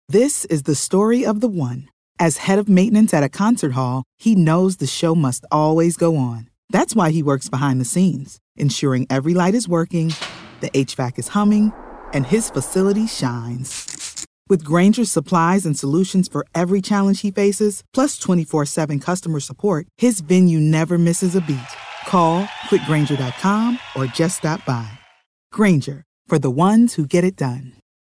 This is the story of the one. As head of maintenance at a concert hall, he knows the show must always go on. That's why he works behind the scenes, ensuring every light is working, the HVAC is humming, and his facility shines. With Grainger's supplies and solutions for every challenge he faces, plus 24/7 customer support, his venue never misses a beat. Call quickgrainger.com or just stop by. Grainger, for the ones who get it done.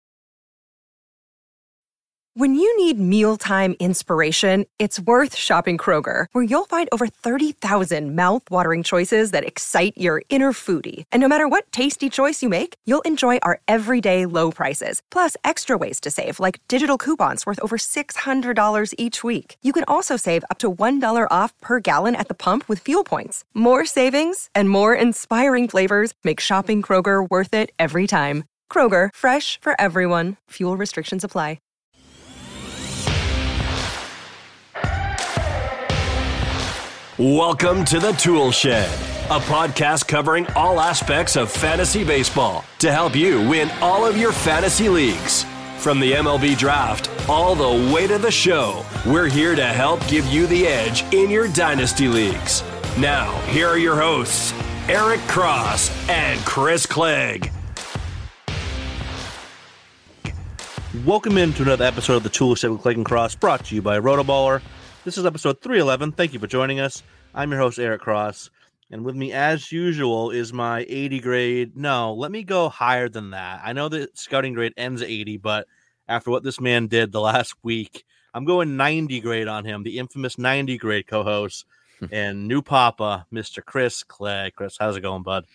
When you need mealtime inspiration, it's worth shopping Kroger, where you'll find over 30,000 mouth-watering choices that excite your inner foodie. And no matter what tasty choice you make, you'll enjoy our everyday low prices, plus extra ways to save, like digital coupons worth over $600 each week. You can also save up to $1 off per gallon at the pump with fuel points. More savings and more inspiring flavors make shopping Kroger worth it every time. Kroger, fresh for everyone. Fuel restrictions apply. Welcome to The Tool Shed, a podcast covering all aspects of fantasy baseball to help you win all of your fantasy leagues. From the MLB draft all the way to the show, we're here to help give you the edge in your dynasty leagues. Now, here are your hosts, Eric Cross and Chris Clegg. Welcome into another episode of The Tool Shed with Clegg and Cross, brought to you by Rotoballer. This is episode 311. Thank you for joining us. I'm your host, Eric Cross, and with me, as usual, is my 80 grade. No, let me go higher than that. I know the scouting grade ends at 80, but after what this man did the last week, I'm going 90 grade on him, the infamous 90 grade co-host, and new papa, Mr. Chris Clegg. Chris, how's it going, bud?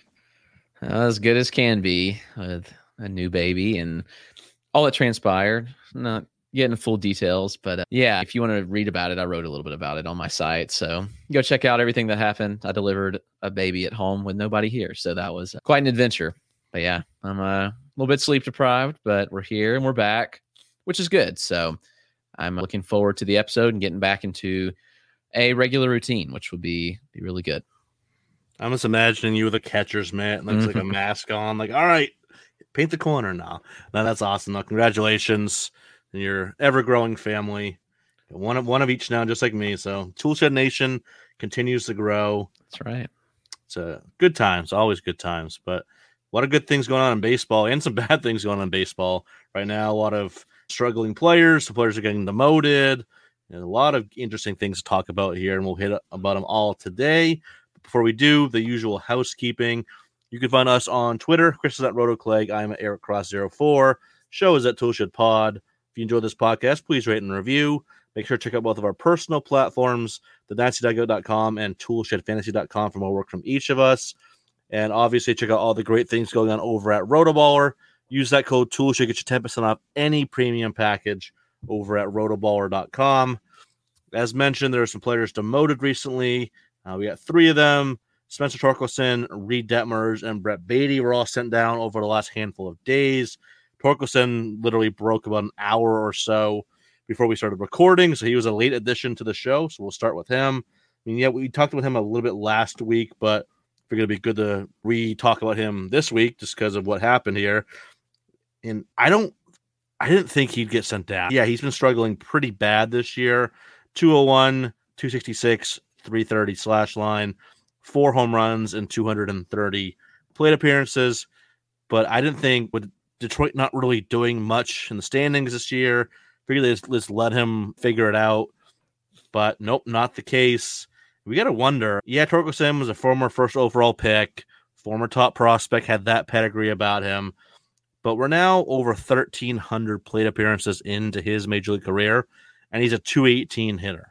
As good as can be with a new baby and all that transpired. Not getting full details, but yeah, if you want to read about it, I wrote a little bit about it on my site. So go check out everything that happened. I delivered a baby at home with nobody here. So that was quite an adventure. But yeah, I'm a little bit sleep deprived, but we're here and we're back, which is good. So I'm looking forward to the episode and getting back into a regular routine, which would be really good. I'm just imagining you with a catcher's mitt and there's like a mask on, like, all right, paint the corner now. No, that's awesome. Now, congratulations and your ever-growing family. One of each now, just like me. So Toolshed Nation continues to grow. That's right. It's good times, always good times. But a lot of good things going on in baseball and some bad things going on in baseball right now. A lot of struggling players. The players are getting demoted. And a lot of interesting things to talk about here, and we'll hit about them all today. But before we do, the usual housekeeping. You can find us on Twitter. Chris is at RotoClegg. I'm at EricCross04. Show is at Toolshed Pod. If you enjoyed this podcast, please rate and review. Make sure to check out both of our personal platforms, theDynastyDugout.com and ToolshedFantasy.com for more work from each of us. And obviously, check out all the great things going on over at Rotoballer. Use that code TOOLSHED, get you 10% off any premium package over at Rotoballer.com. As mentioned, there are some players demoted recently. We got 3 of them. Spencer Torkelson, Reed Detmers, and Brett Beatty were all sent down over the last handful of days. Torkelson literally broke about an hour or so before we started recording, so he was a late addition to the show, so we'll start with him. I mean, yeah, we talked with him a little bit last week, but figured it'd be good to re-talk about him this week just because of what happened here. And I didn't think he'd get sent down. Yeah, he's been struggling pretty bad this year. 201, 266, 330 slash line, 4 home runs and 230 plate appearances. But I didn't think, with Detroit not really doing much in the standings this year, figured they just let him figure it out. But nope, not the case. We got to wonder. Yeah, Torkelson was a former first overall pick, former top prospect, had that pedigree about him. But we're now over 1,300 plate appearances into his major league career, and he's a 218 hitter.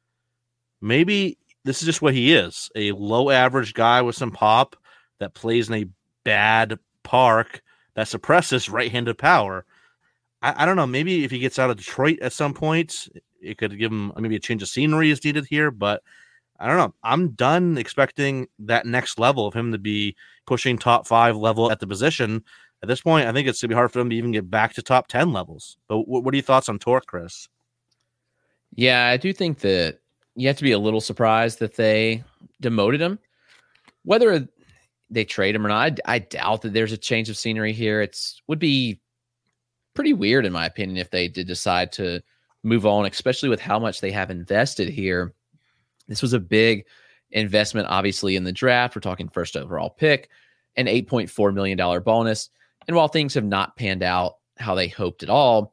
Maybe this is just what he is, a low average guy with some pop that plays in a bad park that suppresses right-handed power. I don't know. Maybe if he gets out of Detroit at some point, it could give him maybe a change of scenery is needed here, but I don't know. I'm done expecting that next level of him to be pushing top 5 level at the position. At this point, I think it's going to be hard for him to even get back to top 10 levels. But what are your thoughts on Torque, Chris? Yeah, I do think that you have to be a little surprised that they demoted him. Whether they trade him or not, I doubt that there's a change of scenery here. Would be pretty weird, in my opinion, if they did decide to move on, especially with how much they have invested here. This was a big investment, obviously, in the draft. We're talking first overall pick, an $8.4 million bonus. And while things have not panned out how they hoped at all,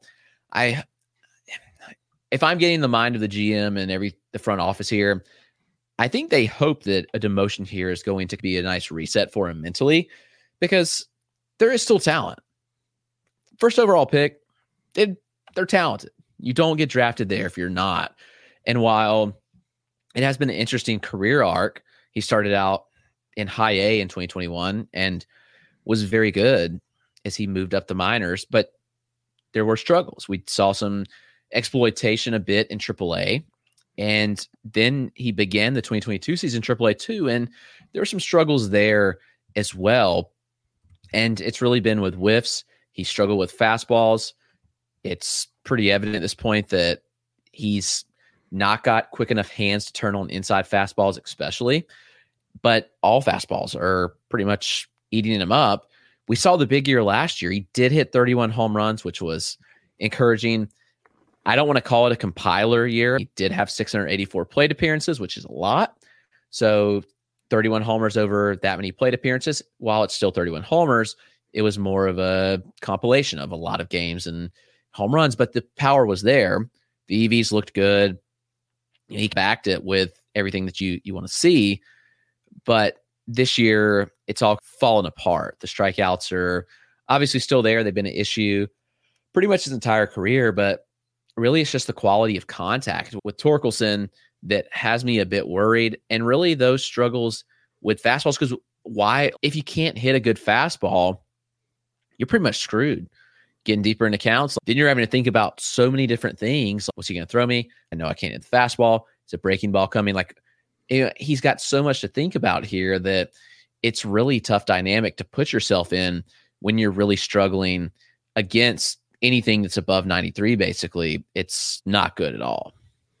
if I'm getting the mind of the GM and the front office here, I think they hope that a demotion here is going to be a nice reset for him mentally, because there is still talent. First overall pick, they're talented. You don't get drafted there if you're not. And while it has been an interesting career arc, he started out in high A in 2021 and was very good as he moved up the minors, but there were struggles. We saw some exploitation a bit in AAA, and then he began the 2022 season AAA too, and there were some struggles there as well. And it's really been with whiffs. He struggled with fastballs. It's pretty evident at this point that he's not got quick enough hands to turn on inside fastballs, especially, but all fastballs are pretty much eating him up. We saw the big year last year. He did hit 31 home runs, which was encouraging. I don't want to call it a compiler year. He did have 684 plate appearances, which is a lot. So 31 homers over that many plate appearances. While it's still 31 homers, it was more of a compilation of a lot of games and home runs, but the power was there. The EVs looked good. He backed it with everything that you want to see. But this year, it's all fallen apart. The strikeouts are obviously still there. They've been an issue pretty much his entire career, but really it's just the quality of contact with Torkelson that has me a bit worried. And really those struggles with fastballs, because if you can't hit a good fastball, you're pretty much screwed. Getting deeper into counts, then you're having to think about so many different things. What's he going to throw me? I know I can't hit the fastball. Is a breaking ball coming? He's got so much to think about here that it's really tough dynamic to put yourself in when you're really struggling against anything that's above 93. Basically, it's not good at all.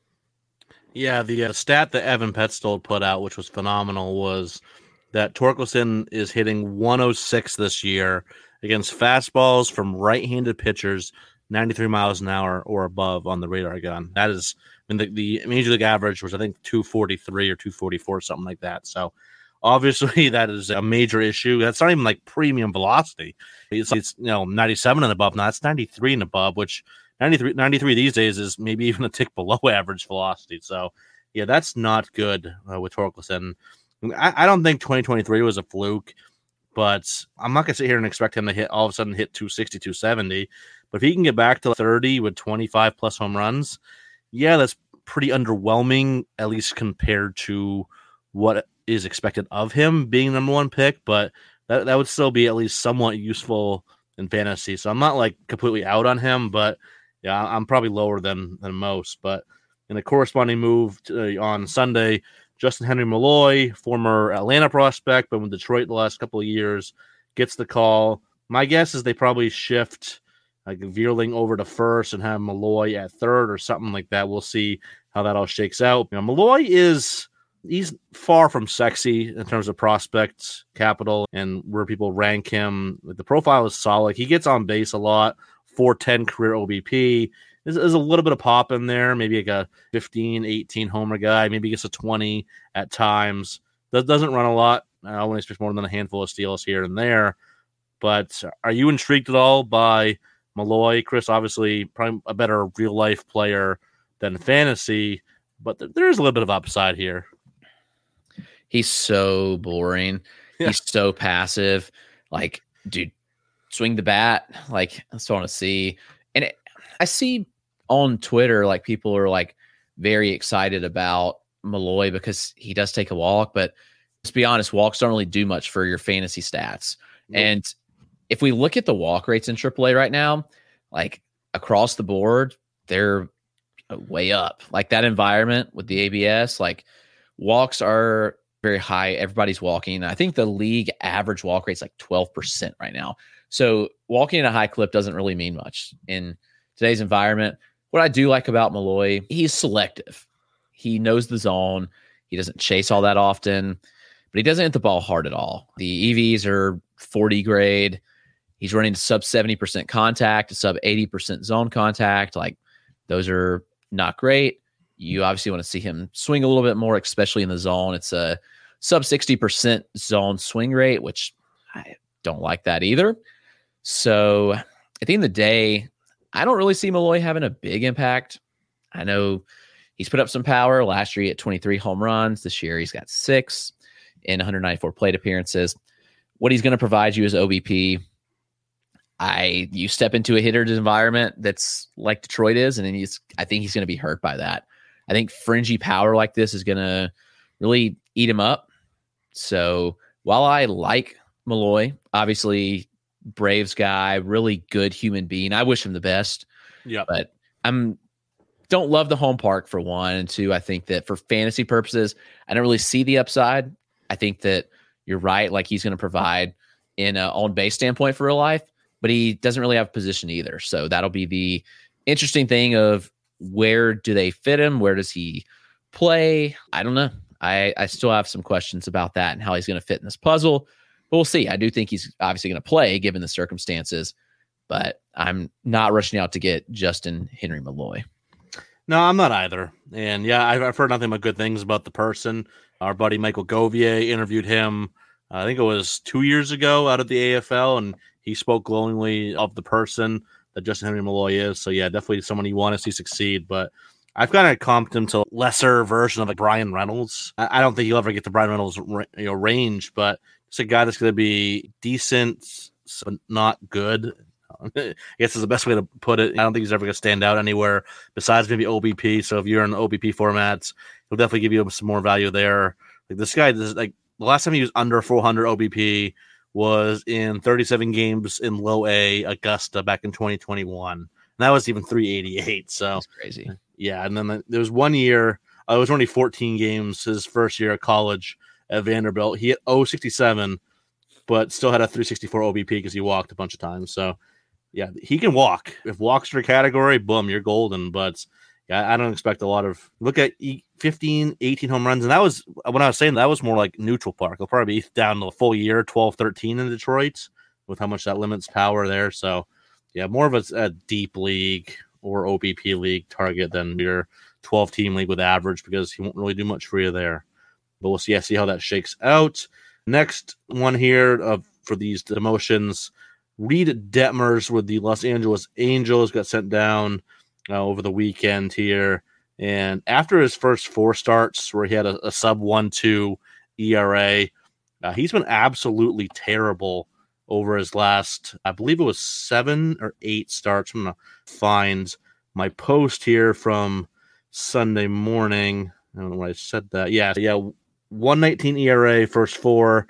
Yeah, the stat that Evan Petzold put out, which was phenomenal, was that Torkelson is hitting 106 this year against fastballs from right-handed pitchers, 93 miles an hour or above on the radar gun. That is, the Major League average was, I think, 243 or 244, something like that. So obviously that is a major issue. That's not even like premium velocity. It's 97 and above. Now it's 93 and above, which 93 these days is maybe even a tick below average velocity. So yeah, that's not good with Torkelson. I don't think 2023 was a fluke, but I'm not going to sit here and expect him to all of a sudden hit 260, 270. But if he can get back to 30 with 25 plus home runs, yeah, that's pretty underwhelming, at least compared to what is expected of him being number one pick. But that would still be at least somewhat useful in fantasy. So I'm not like completely out on him, but yeah, I'm probably lower than most. But in a corresponding move on Sunday, Justin Henry Malloy, former Atlanta prospect, but with Detroit the last couple of years, gets the call. My guess is they probably shift like Vierling over to first and have Malloy at third or something like that. We'll see how that all shakes out. Malloy he's far from sexy in terms of prospect capital and where people rank him. The profile is solid. He gets on base a lot. 410 career OBP. There's a little bit of pop in there, maybe like a 15, 18 homer guy, maybe gets a 20 at times. That doesn't run a lot. I wouldn't expect more than a handful of steals here and there. But are you intrigued at all by Malloy? Chris, obviously, probably a better real-life player than fantasy, but there's a little bit of upside here. He's so boring. Yeah. He's so passive. Like, dude, swing the bat. Like, that's what I want to see. And I see on Twitter, like, people are like very excited about Malloy because he does take a walk, but let's be honest, walks don't really do much for your fantasy stats. Nope. And if we look at the walk rates in AAA right now, like across the board, they're way up. Like that environment with the ABS, like walks are very high. Everybody's walking. I think the league average walk rate is like 12% right now. So walking at a high clip doesn't really mean much in today's environment. What I do like about Malloy, he's selective. He knows the zone. He doesn't chase all that often, but he doesn't hit the ball hard at all. The EVs are 40 grade. He's running sub 70% contact, sub 80% zone contact. Like, those are not great. You obviously want to see him swing a little bit more, especially in the zone. It's a sub 60% zone swing rate, which I don't like that either. So at the end of the day, I don't really see Malloy having a big impact. I know he's put up some power. Last year he had 23 home runs. This year he's got 6 in 194 plate appearances. What he's going to provide you is OBP. You step into a hitter's environment that's like Detroit is, and then I think he's going to be hurt by that. I think fringy power like this is going to really eat him up. So while I like Malloy, obviously Braves guy, really good human being, I wish him the best. Yeah, but don't love the home park for one, and two, I think that for fantasy purposes, I don't really see the upside. I think that you're right, like he's going to provide in an on-base standpoint for real life, but he doesn't really have a position either. So that'll be the interesting thing of where do they fit him? Where does he play? I don't know. I still have some questions about that and how he's going to fit in this puzzle, but we'll see. I do think he's obviously going to play given the circumstances, but I'm not rushing out to get Justin Henry Malloy. No, I'm not either. And yeah, I've heard nothing but good things about the person. Our buddy Michael Govier interviewed him, I think it was 2 years ago out of the AFL, and he spoke glowingly of the person that Justin Henry Malloy is. So yeah, definitely someone you want to see succeed. But I've kind of comped him to a lesser version of like Brian Reynolds. I don't think he'll ever get the Brian Reynolds range, but it's a guy that's going to be decent, but not good. I guess is the best way to put it. I don't think he's ever going to stand out anywhere besides maybe OBP. So if you're in OBP formats, he'll definitely give you some more value there. Like this guy, like the last time he was under 400 OBP was in 37 games in low A Augusta back in 2021. And that was even 388. So that's crazy. Yeah. And then there was 1 year, it was only 14 games his first year of college at Vanderbilt. He hit 067, but still had a 364 OBP because he walked a bunch of times. So yeah, he can walk. If walks are a category, boom, you're golden. But yeah, I don't expect a lot of look at 15, 18 home runs. And that was when I was saying that was more like neutral park. He'll probably be down to the full year, 12, 13 in Detroit with how much that limits power there. So yeah, more of a deep league or OBP league target than your 12 team league with average because he won't really do much for you there. But we'll see how that shakes out. Next one here for these demotions. Reed Detmers with the Los Angeles Angels got sent down over the weekend here. And after his first 4 starts where he had a sub 1.2 ERA, he's been absolutely terrible over his last, I believe it was 7 or 8 starts. I'm going to find my post here from Sunday morning. I don't know why I said that. Yeah. 1.19 ERA, first 4.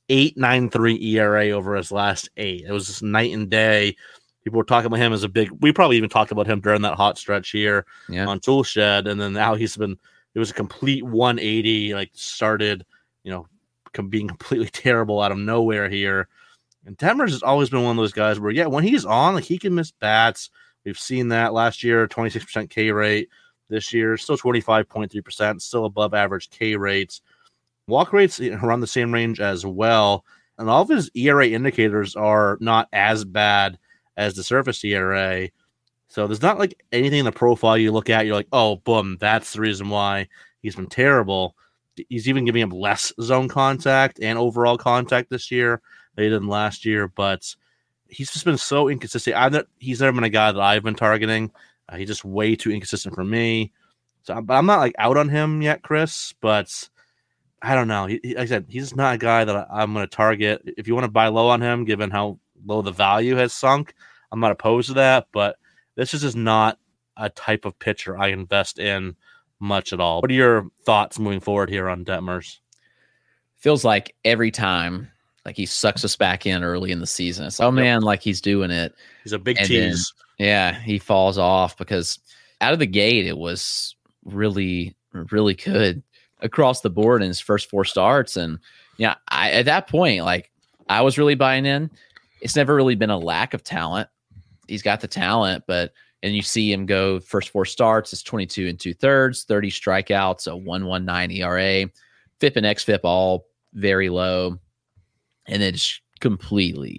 8.93 ERA over his last 8. It was just night and day. People were talking about him as we probably even talked about him during that hot stretch here on Toolshed. And then now it was a complete 180, like started, being completely terrible out of nowhere here. And Detmers has always been one of those guys where, when he's on, like he can miss bats. We've seen that last year, 26% K rate. This year, still 25.3%, still above average K rates. Walk rates around the same range as well. And all of his ERA indicators are not as bad as the surface ERA. So there's not like anything in the profile you look at, you're like, oh, boom, that's the reason why he's been terrible. He's even giving up less zone contact and overall contact this year than he did last year. But he's just been so inconsistent. He's never been a guy that I've been targeting. He's just way too inconsistent for me. So, but I'm not like out on him yet, Chris, but I don't know. Like I said, he's not a guy that I'm going to target. If you want to buy low on him, given how low the value has sunk, I'm not opposed to that. But this is just not a type of pitcher I invest in much at all. What are your thoughts moving forward here on Detmers? Feels like every time, like he sucks us back in early in the season. It's, oh man, like he's doing it. He's a big tease. Then, he falls off because out of the gate, it was really, really good across the board in his first 4 starts. And at that point, like I was really buying in. It's never really been a lack of talent. He's got the talent, and you see him go first 4 starts, it's 22 2/3, 30 strikeouts, a 1.19 ERA, FIP and XFIP all very low. And then just completely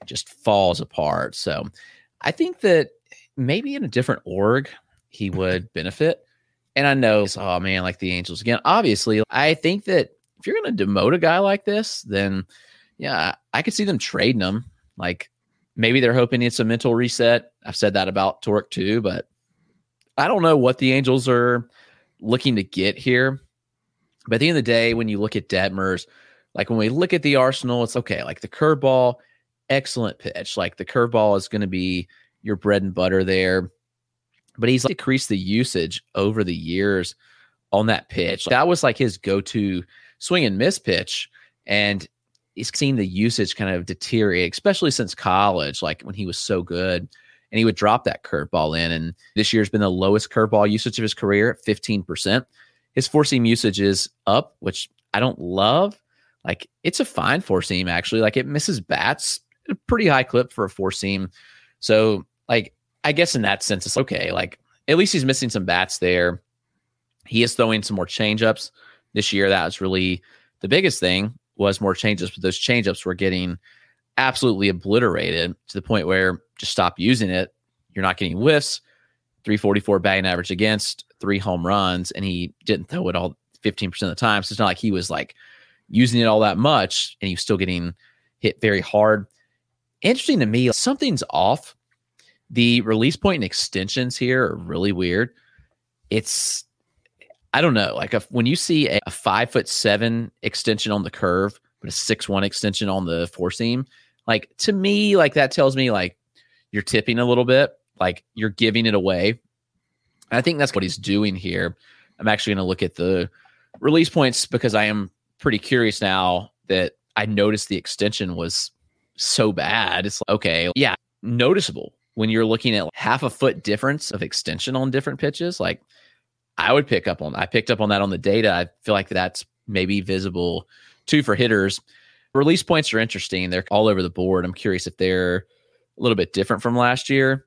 just falls apart. So I think that maybe in a different org, he would benefit. And I know, oh man, like the Angels again. Obviously, I think that if you're going to demote a guy like this, then yeah, I could see them trading him. Like maybe they're hoping it's a mental reset. I've said that about Torque too, but I don't know what the Angels are looking to get here. But at the end of the day, when you look at Detmers, like when we look at the arsenal, it's okay. Like the curveball, excellent pitch. Like the curveball is going to be your bread and butter there. But he's decreased the usage over the years on that pitch. That was like his go-to swing and miss pitch. And he's seen the usage kind of deteriorate, especially since college, like when he was so good. And he would drop that curveball in. And this year's been the lowest curveball usage of his career at 15%. His four-seam usage is up, which I don't love. Like, it's a fine four-seam, actually. Like, it misses bats at a pretty high clip for a four-seam. So, like, I guess in that sense, it's okay. Like, at least he's missing some bats there. He is throwing some more changeups this year. That was really the biggest thing, was more changeups. But those changeups were getting absolutely obliterated to the point where just stop using it. You're not getting whiffs. 344 batting average against, 3 home runs, and he didn't throw it all 15% of the time. So it's not like he was like using it all that much, and he was still getting hit very hard. Interesting to me, something's off. The release point and extensions here are really weird. It's, I don't know, like when you see a 5'7" extension on the curve, but a 6'1" extension on the four seam, like to me, like that tells me like you're tipping a little bit, like you're giving it away. And I think that's what he's doing here. I'm actually going to look at the release points because I am pretty curious now that I noticed the extension was so bad. It's like, okay, yeah, noticeable when you're looking at half a foot difference of extension on different pitches. Like I picked up on that on the data. I feel like that's maybe visible too for hitters. Release points are interesting. They're all over the board. I'm curious if they're a little bit different from last year.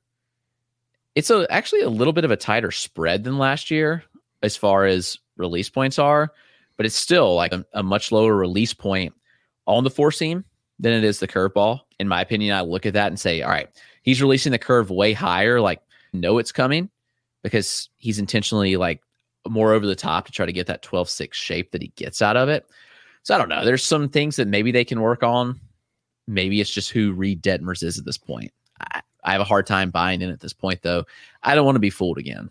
It's actually a little bit of a tighter spread than last year as far as release points are, but it's still like a much lower release point on the four seam than it is the curveball. In my opinion, I look at that and say, all right, he's releasing the curve way higher, like know it's coming because he's intentionally like more over the top to try to get that 12-6 shape that he gets out of it. So I don't know. There's some things that maybe they can work on. Maybe it's just who Reid Detmers is at this point. I have a hard time buying in at this point, though. I don't want to be fooled again.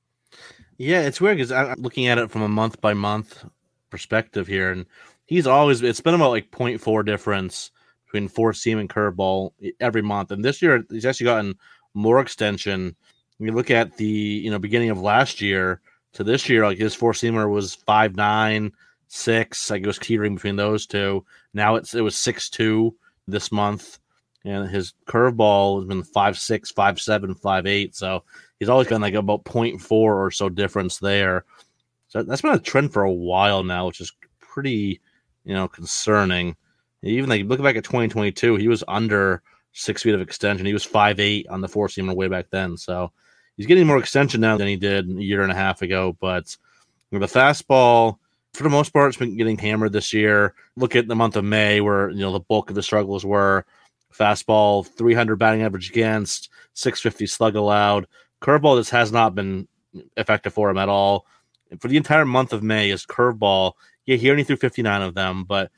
Yeah, it's weird because I'm looking at it from a month-by-month perspective here, and it's been about like 0.4 difference between four-seam and curveball every month. And this year, he's actually gotten more extension. When you look at the beginning of last year to this year, like his four-seamer was 5'9", 6. Like it was teetering between those two. Now it was 6'2" this month. And his curveball has been 5'6", 5'7", 5'8". So he's always been like about 0.4 or so difference there. So that's been a trend for a while now, which is pretty, concerning. Even like looking back at 2022, he was under 6 feet of extension. He was 5'8" on the four-seamer way back then. So he's getting more extension now than he did a year and a half ago. But the fastball, for the most part, it's been getting hammered this year. Look at the month of May where, the bulk of the struggles were. Fastball, 300 batting average against, 650 slug allowed. Curveball just has not been effective for him at all. And for the entire month of May, his curveball, he only threw 59 of them, but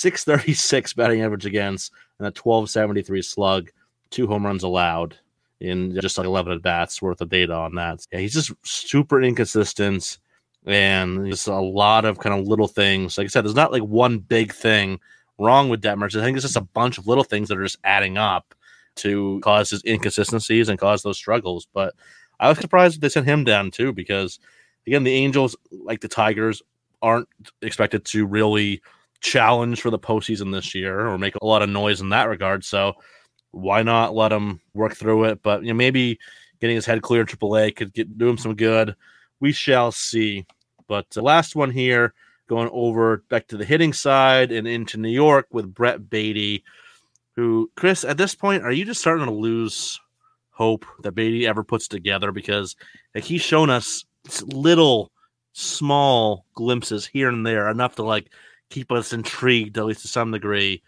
636 batting average against and a 1273 slug, 2 home runs allowed in just like 11 at-bats worth of data on that. Yeah, he's just super inconsistent and just a lot of kind of little things. Like I said, there's not like one big thing wrong with Detmers. I think it's just a bunch of little things that are just adding up to cause his inconsistencies and cause those struggles. But I was surprised they sent him down too, because again, the Angels, like the Tigers, aren't expected to really challenge for the postseason this year or make a lot of noise in that regard. So why not let him work through it? But maybe getting his head clear in AAA could do him some good. We shall see. But the last one here, going over back to the hitting side and into New York with Brett Baty, who, Chris, at this point, are you just starting to lose hope that Baty ever puts together? Because like, he's shown us little, small glimpses here and there, enough to like keep us intrigued, at least to some degree.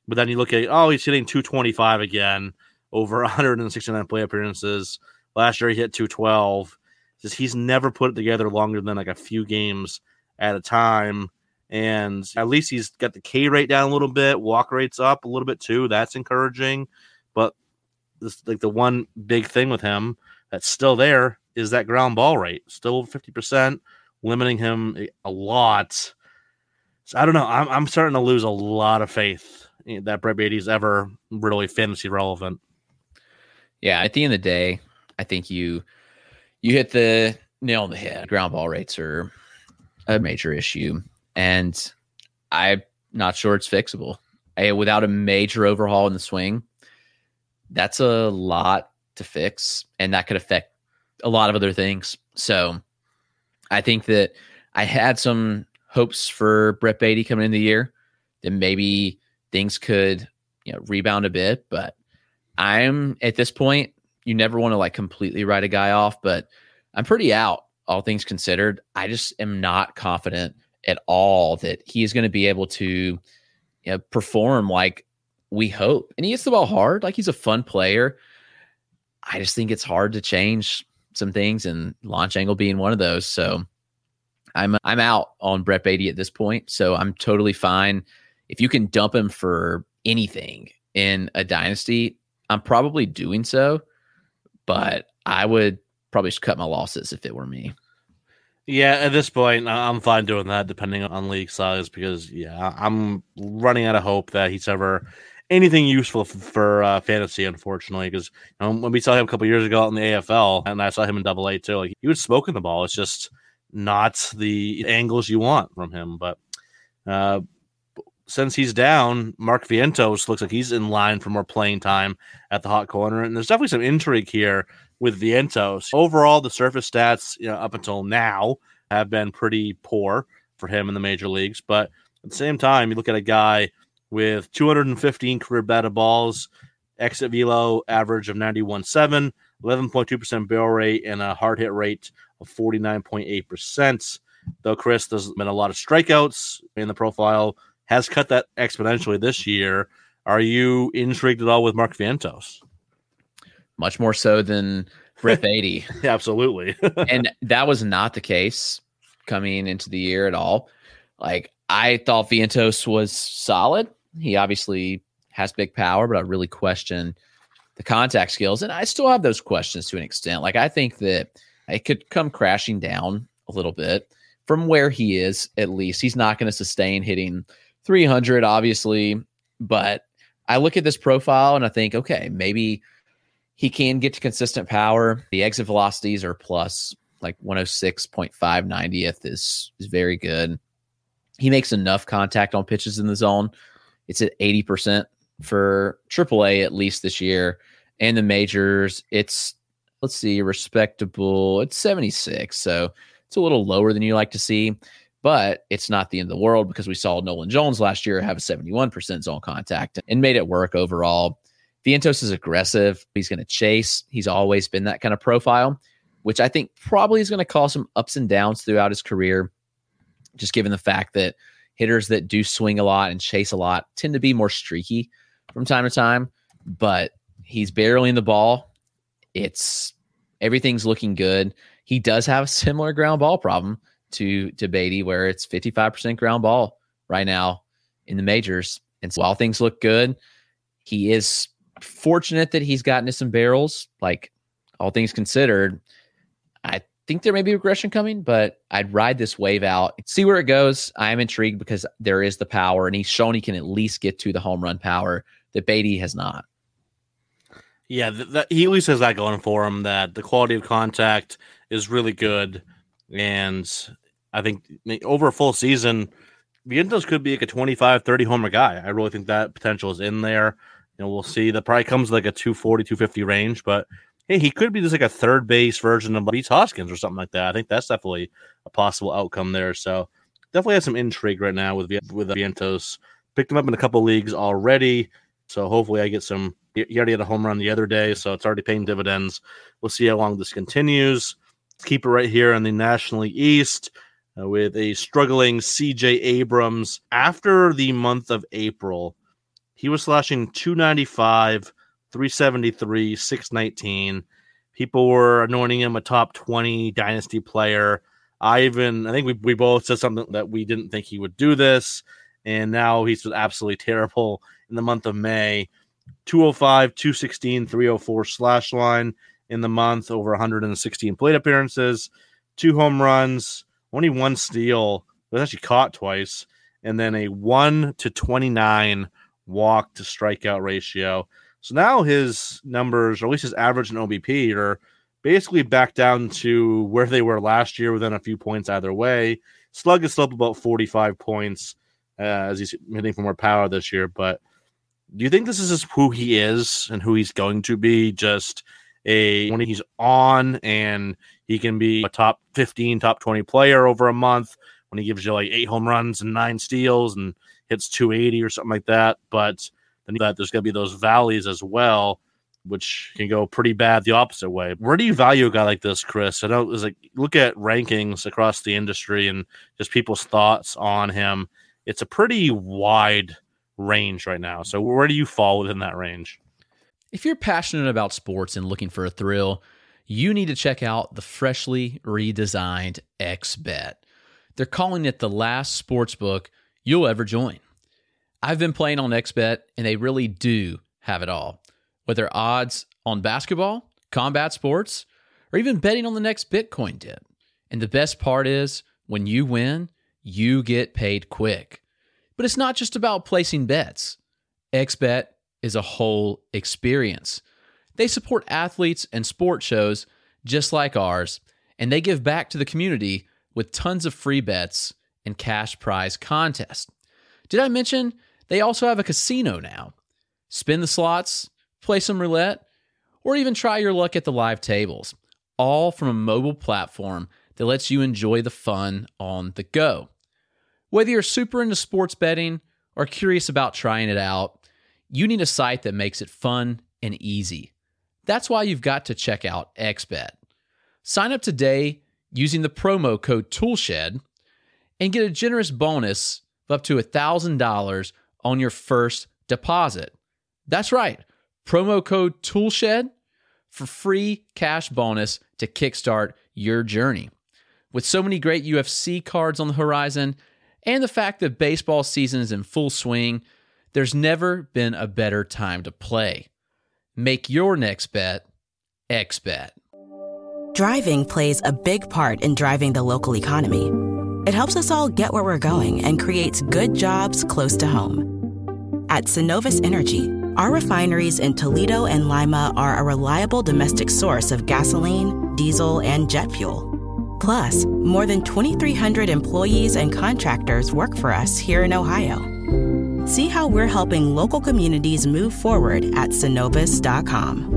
But then you look at, he's hitting 225 again over 169 play appearances. Last year he hit 212. Just he's never put it together longer than like a few games at a time. And at least he's got the K rate down a little bit. Walk rate's up a little bit too. That's encouraging. But this, like the one big thing with him that's still there is that ground ball rate. Still 50%, limiting him a lot. So I don't know. I'm starting to lose a lot of faith that Brett Baty's ever really fantasy relevant. Yeah, at the end of the day, I think you hit the nail on the head. Ground ball rates are a major issue, and I'm not sure it's fixable. Without a major overhaul in the swing, that's a lot to fix, and that could affect a lot of other things. So I think that I had some hopes for Brett Baty coming in the year that maybe things could rebound a bit, but I'm at this point, you never want to like completely write a guy off, but I'm pretty out, all things considered. I just am not confident at all that he is going to be able to perform like we hope. And he hits the ball hard. Like, he's a fun player. I just think it's hard to change some things, and launch angle being one of those. So I'm out on Brett Baty at this point. So I'm totally fine. If you can dump him for anything in a dynasty, I'm probably doing so, but I would probably just cut my losses if it were me. Yeah, at this point, I'm fine doing that, depending on league size, because I'm running out of hope that he's ever anything useful for fantasy, unfortunately. Because when we saw him a couple years ago in the AFL, and I saw him in AA too, like, he was smoking the ball. It's just not the angles you want from him. But since he's down, Mark Vientos looks like he's in line for more playing time at the hot corner. And there's definitely some intrigue here with Vientos. Overall, the surface stats up until now have been pretty poor for him in the major leagues. But at the same time, you look at a guy with 215 career batted balls, exit velo average of 91.7, 11.2% barrel rate, and a hard hit rate of 49.8%. Though, Chris, there's been a lot of strikeouts in the profile, has cut that exponentially this year. Are you intrigued at all with Mark Vientos? Much more so than Brett Baty. Yeah, absolutely. And that was not the case coming into the year at all. Like, I thought Vientos was solid. He obviously has big power, but I really question the contact skills. And I still have those questions to an extent. Like, I think that it could come crashing down a little bit from where he is. At least he's not going to sustain hitting 300, obviously. But I look at this profile and I think, okay, maybe he can get to consistent power. The exit velocities are plus like 106.5/90th is very good. He makes enough contact on pitches in the zone. It's at 80% for AAA, at least this year. And the majors, it's, let's see, respectable. It's 76. So it's a little lower than you like to see, but it's not the end of the world, because we saw Nolan Jones last year have a 71% zone contact and made it work overall. Vientos is aggressive. He's going to chase. He's always been that kind of profile, which I think probably is going to cause some ups and downs throughout his career, just given the fact that hitters that do swing a lot and chase a lot tend to be more streaky from time to time. But he's barreling the ball. Everything's looking good. He does have a similar ground ball problem to Baty, where it's 55% ground ball right now in the majors. And so while things look good, he is fortunate that he's gotten to some barrels. Like, all things considered, I think there may be regression coming, but I'd ride this wave out, see where it goes. I'm intrigued because there is the power, and he's shown he can at least get to the home run power that Baty has not. Yeah, he at least has that going for him, that the quality of contact is really good. And I think over a full season, Vientos could be like a 25, 30 homer guy. I really think that potential is in there. We'll see. That probably comes like a 240, 250 range, but hey, he could be just like a third base version of Beats Hoskins or something like that. I think that's definitely a possible outcome there. So definitely has some intrigue right now with Vientos. Picked him up in a couple leagues already, so hopefully I get some. He already had a home run the other day, so it's already paying dividends. We'll see how long this continues. Let's keep it right here in the National League East with a struggling C.J. Abrams. After the month of April, he was slashing 295, 373, 619. People were anointing him a top 20 dynasty player. I think we both said something that we didn't think he would do this, and now he's absolutely terrible in the month of May. 205, 216, 304 slash line in the month, over 116 plate appearances, 2 home runs, only 1 steal, was actually caught twice, and then a 1-29 walk to strikeout ratio. So now his numbers, or at least his average and OBP, are basically back down to where they were last year, within a few points either way. Slug is still up about 45 points as he's hitting for more power this year. But do you think this is just who he is and who he's going to be? Just when he's on and he can be a top 15, top 20 player over a month, when he gives you like 8 home runs and 9 steals and hits 280 or something like that. But then there's going to be those valleys as well, which can go pretty bad the opposite way. Where do you value a guy like this, Chris? I know it's like, look at rankings across the industry and just people's thoughts on him. It's a pretty wide range right now. So where do you fall within that range? If you're passionate about sports and looking for a thrill, you need to check out the freshly redesigned XBet. They're calling it the last sportsbook you'll ever join. I've been playing on XBet, and they really do have it all. Whether odds on basketball, combat sports, or even betting on the next Bitcoin dip. And the best part is, when you win, you get paid quick. But it's not just about placing bets. XBet is a whole experience. They support athletes and sport shows just like ours, and they give back to the community with tons of free bets and cash prize contests. Did I mention they also have a casino now? Spin the slots, play some roulette, or even try your luck at the live tables, all from a mobile platform that lets you enjoy the fun on the go. Whether you're super into sports betting or curious about trying it out, you need a site that makes it fun and easy. That's why you've got to check out XBet. Sign up today using the promo code TOOLSHED and get a generous bonus of up to $1,000 on your first deposit. That's right, promo code TOOLSHED for free cash bonus to kickstart your journey. With so many great UFC cards on the horizon and the fact that baseball season is in full swing, there's never been a better time to play. Make your next bet XBet. Driving plays a big part in driving the local economy. It helps us all get where we're going and creates good jobs close to home. At Synovus Energy, our refineries in Toledo and Lima are a reliable domestic source of gasoline, diesel, and jet fuel. Plus, more than 2,300 employees and contractors work for us here in Ohio. See how we're helping local communities move forward at Synovus.com.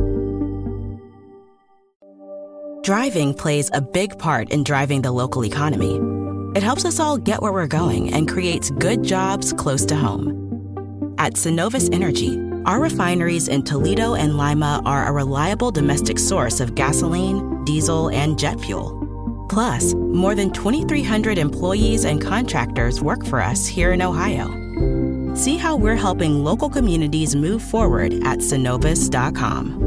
Driving plays a big part in driving the local economy. It helps us all get where we're going and creates good jobs close to home. At Synovus Energy, our refineries in Toledo and Lima are a reliable domestic source of gasoline, diesel, and jet fuel. Plus, more than 2,300 employees and contractors work for us here in Ohio. See how we're helping local communities move forward at Synovus.com.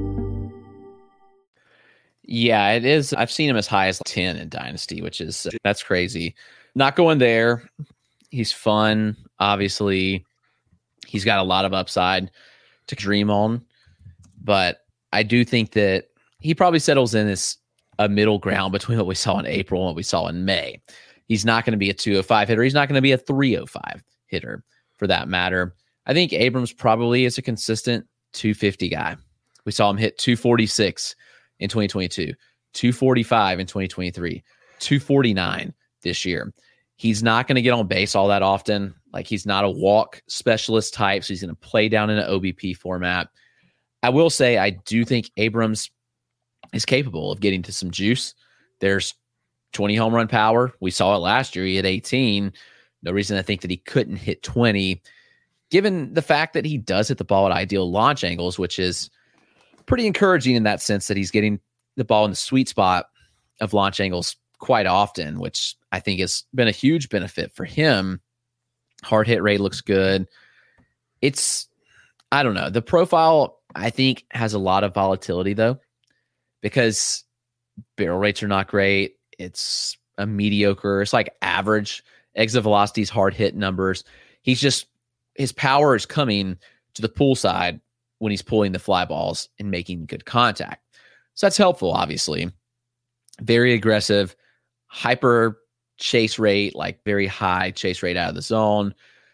Yeah, it is. I've seen him as high as 10 in Dynasty, that's crazy. Not going there. He's fun. Obviously, he's got a lot of upside to dream on. But I do think that he probably settles in as a middle ground between what we saw in April and what we saw in May. He's not going to be a 205 hitter. He's not going to be a 305 hitter for that matter. I think Abrams probably is a consistent 250 guy. We saw him hit 246 in 2022, 245 in 2023, 249 this year. He's not going to get on base all that often. Like, he's not a walk specialist type, so he's going to play down in an OBP format. I will say I do think Abrams is capable of getting to some juice. There's 20 home run power. We saw it last year. He hit 18. No reason to think that he couldn't hit 20, given the fact that he does hit the ball at ideal launch angles, which is pretty encouraging in that sense that he's getting the ball in the sweet spot of launch angles quite often, which I think has been a huge benefit for him. Hard hit rate looks good. I don't know. The profile, I think, has a lot of volatility, though, because barrel rates are not great. It's a mediocre, it's like average exit velocities, hard hit numbers. His power is coming to the pull side when he's pulling the fly balls and making good contact. So that's helpful, obviously. Very aggressive, hyper chase rate, like very high chase rate out of the zone.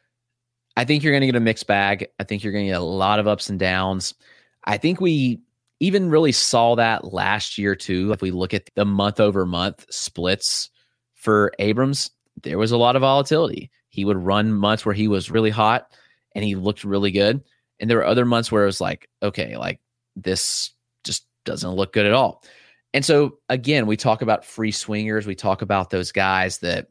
I think you're going to get a mixed bag. I think you're going to get a lot of ups and downs. I think we even really saw that last year too. If we look at the month over month splits for Abrams, there was a lot of volatility. He would run months where he was really hot and he looked really good. And there were other months where it was like, okay, like this just doesn't look good at all. And so again, we talk about free swingers. We talk about those guys that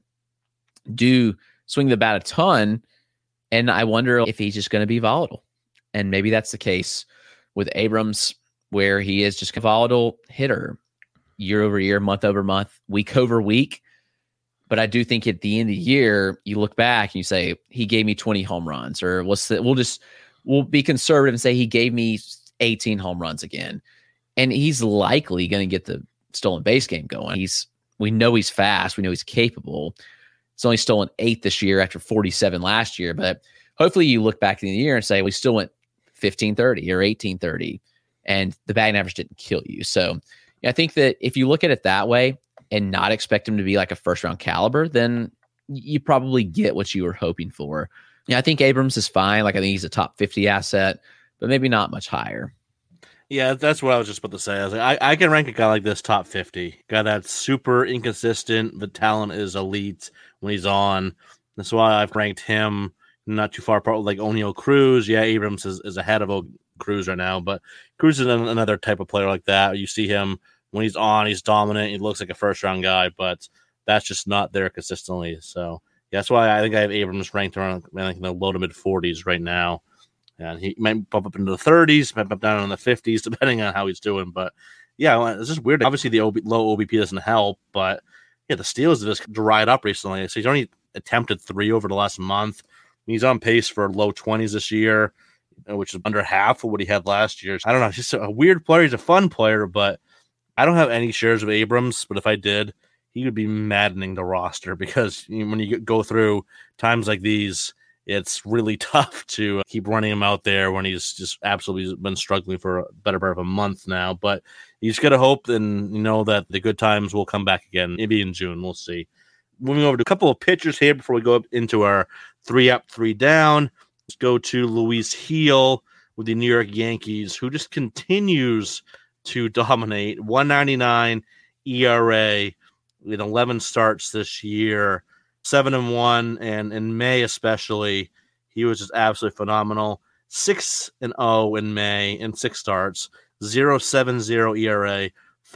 do swing the bat a ton. And I wonder if he's just going to be volatile. And maybe that's the case with Abrams, where he is just a volatile hitter year over year, month over month, week over week. But I do think at the end of the year, you look back and you say, he gave me 20 home runs, or we'll be conservative and say he gave me 18 home runs again. And he's likely going to get the stolen base game going. We know he's fast. We know he's capable. He's only stolen 8 this year after 47 last year. But hopefully you look back in the year and say, we still went 15-30 or 18-30, and the batting average didn't kill you. So I think that if you look at it that way and not expect him to be like a first round caliber, then you probably get what you were hoping for. I think Abrams is fine. Like, I think he's a top 50 asset, but maybe not much higher. Yeah, that's what I was just about to say. I was like, I can rank a guy like this top 50. Guy that's super inconsistent. The talent is elite when he's on. That's why I've ranked him not too far apart, like O'Neal Cruz. Yeah, Abrams is ahead of Cruz right now, but Cruz is another type of player like that. You see him when he's on, he's dominant. He looks like a first-round guy, but that's just not there consistently. So yeah, that's why I think I have Abrams ranked around in the low to mid 40s right now. And he might bump up into the 30s, might bump down in the 50s, depending on how he's doing. But yeah, it's just weird. Obviously, the low OBP doesn't help, but yeah, the steals have just dried up recently. So he's only attempted 3 over the last month. He's on pace for low 20s this year, which is under half of what he had last year. I don't know. He's just a weird player. He's a fun player, but I don't have any shares of Abrams. But if I did, he would be maddening the roster, because when you go through times like these, it's really tough to keep running him out there when he's just absolutely been struggling for a better part of a month now. But you just got to hope and know that the good times will come back again, maybe in June. We'll see. Moving over to a couple of pitchers here before we go up into our 3 up, 3 down. Let's go to Luis Gil with the New York Yankees, who just continues to dominate. 1.99 ERA with 11 starts this year. 7-1, and in May especially, he was just absolutely phenomenal. 6-0 in May in 6 starts, 0.70 ERA,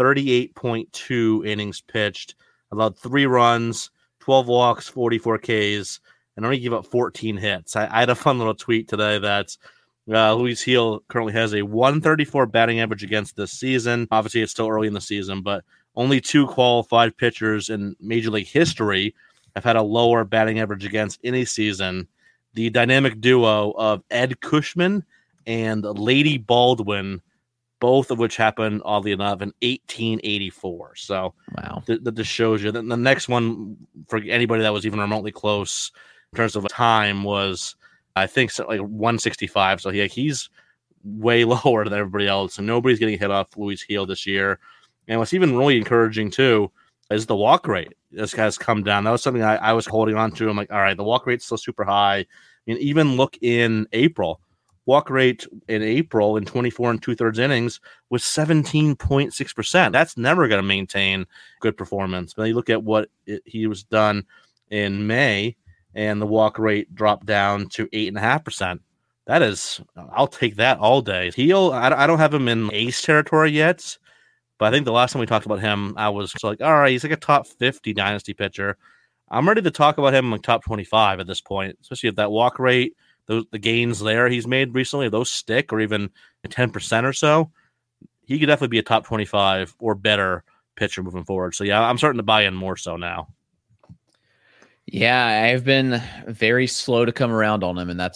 38.2 innings pitched, allowed 3 runs, 12 walks, 44 Ks, and only gave up 14 hits. I had a fun little tweet today that Luis Gil currently has a 134 batting average against this season. Obviously, it's still early in the season, but only 2 qualified pitchers in Major League history have had a lower batting average against any season. The dynamic duo of Ed Cushman and Lady Baldwin, both of which happened, oddly enough, in 1884. So wow, that just shows you. The next one for anybody that was even remotely close in terms of time was, I think, like 165. So he's way lower than everybody else, and nobody's getting hit off Luis Gil this year. And what's even really encouraging too is the walk rate. This has come down. That was something I was holding on to. I'm like, all right, the walk rate's still super high. I mean, even look in April. Walk rate in April in 24 2/3 innings was 17.6%. That's never going to maintain good performance. But you look at what he was done in May, and the walk rate dropped down to 8.5%. That is, I'll take that all day. I don't have him in ace territory yet, but I think the last time we talked about him, I was like, all right, he's like a top 50 dynasty pitcher. I'm ready to talk about him like top 25 at this point, especially if that walk rate, the gains there he's made recently, if those stick, or even 10% or so, he could definitely be a top 25 or better pitcher moving forward. So yeah, I'm starting to buy in more so now. Yeah, I've been very slow to come around on him, and that's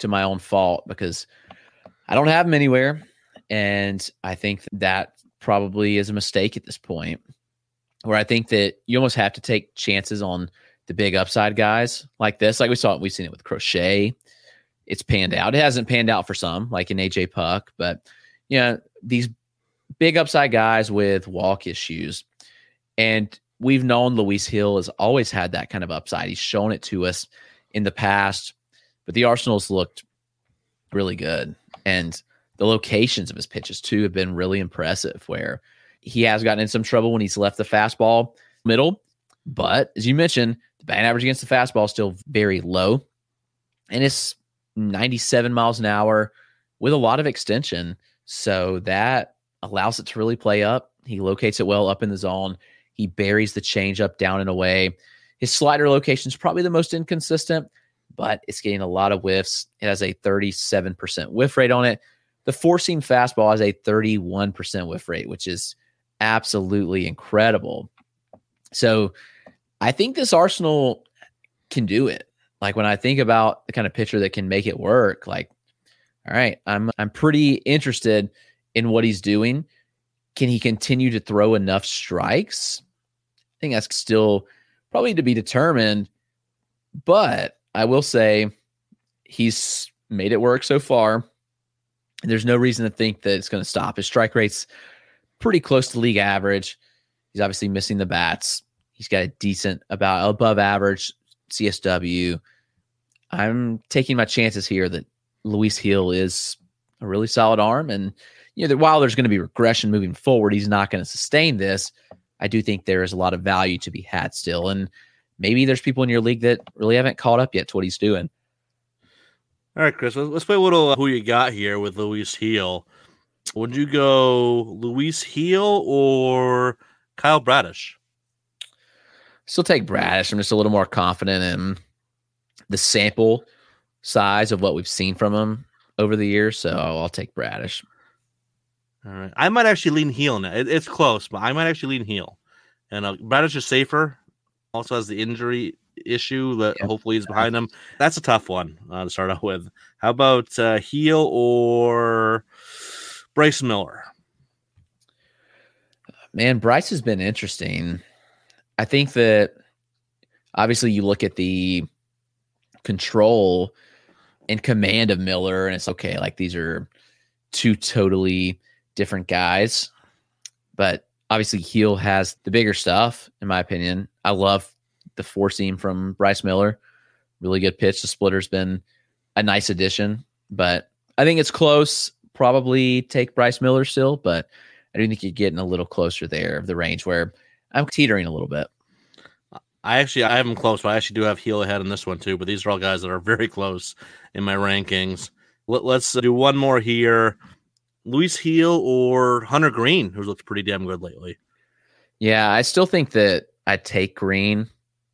to my own fault because I don't have him anywhere. And I think that probably is a mistake at this point, where I think that you almost have to take chances on the big upside guys like this. Like we've seen it with Crochet. It's panned out. It hasn't panned out for some, like in AJ Puck, but these big upside guys with walk issues. And we've known Luis Hill has always had that kind of upside. He's shown it to us in the past, but the Arsenals looked really good. And the locations of his pitches too have been really impressive, where he has gotten in some trouble when he's left the fastball middle. But as you mentioned, the batting average against the fastball is still very low. And it's 97 miles an hour with a lot of extension. So that allows it to really play up. He locates it well up in the zone. He buries the changeup down and away. His slider location is probably the most inconsistent, but it's getting a lot of whiffs. It has a 37% whiff rate on it. The four-seam fastball has a 31% whiff rate, which is absolutely incredible. So I think this Arsenal can do it. Like when I think about the kind of pitcher that can make it work, like, all right, I'm pretty interested in what he's doing. Can he continue to throw enough strikes? I think that's still probably to be determined. But I will say he's made it work so far. There's no reason to think that it's going to stop. His strike rate's pretty close to league average. He's obviously missing the bats. He's got a decent, about above average CSW. I'm taking my chances here that Luis Hill is a really solid arm. And that while there's going to be regression moving forward, he's not going to sustain this. I do think there is a lot of value to be had still. And maybe there's people in your league that really haven't caught up yet to what he's doing. All right, Chris, let's play a little who you got here with Luis Hill. Would you go Luis Hill or Kyle Bradish? Still take Bradish. I'm just a little more confident in the sample size of what we've seen from him over the years, so I'll take Bradish. All right. I might actually lean Hill now. It's close, but I might actually lean Hill. And Bradish is safer. Also has the injury issue that hopefully is behind him. That's a tough one to start out with. How about Hill or Bryce Miller? Man, Bryce has been interesting. I think that obviously you look at the control and command of Miller, and it's okay. Like these are two totally different guys, but obviously Hill has the bigger stuff, in my opinion. I love the four seam from Bryce Miller. Really good pitch. The splitter's been a nice addition, but I think it's close. Probably take Bryce Miller still, but I do think you're getting a little closer there of the range where I'm teetering a little bit. I have them close, but I actually do have Hill ahead in this one too. But these are all guys that are very close in my rankings. Let's do one more here. Luis Hill or Hunter Green, who's looked pretty damn good lately. Yeah, I still think that I'd take Green,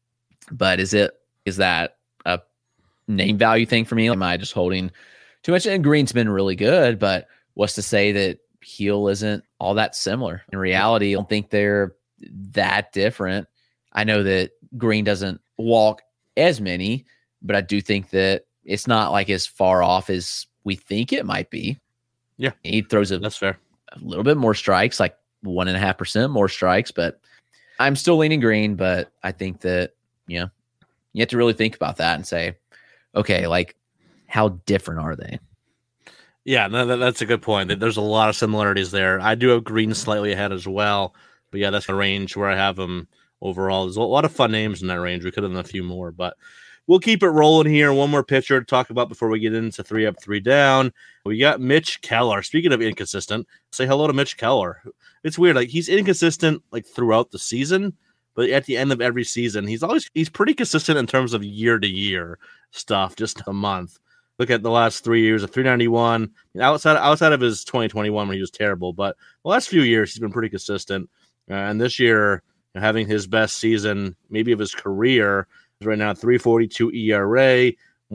but is that a name value thing for me? Am I just holding too much? And Green's been really good, but what's to say that Hill isn't all that similar? In reality, I don't think they're that different. I know that Green doesn't walk as many, but I do think that it's not like as far off as we think it might be. Yeah. He throws that's fair. A little bit more strikes, like 1.5% more strikes, but I'm still leaning Green. But I think that, you have to really think about that and say, okay, like how different are they? Yeah, that's a good point. There's a lot of similarities there. I do have Green slightly ahead as well, but yeah, that's the range where I have them overall. There's a lot of fun names in that range. We could have done a few more, but we'll keep it rolling here. One more pitcher to talk about before we get into 3 up, 3 down. We got Mitch Keller. Speaking of inconsistent, say hello to Mitch Keller. It's weird. Like he's inconsistent like throughout the season, but at the end of every season, he's pretty consistent in terms of year to year stuff, just a month. Look at the last 3 years of 391. Outside of his 2021 when he was terrible, but the last few years he's been pretty consistent. And this year, having his best season maybe of his career right now, 3.42 ERA,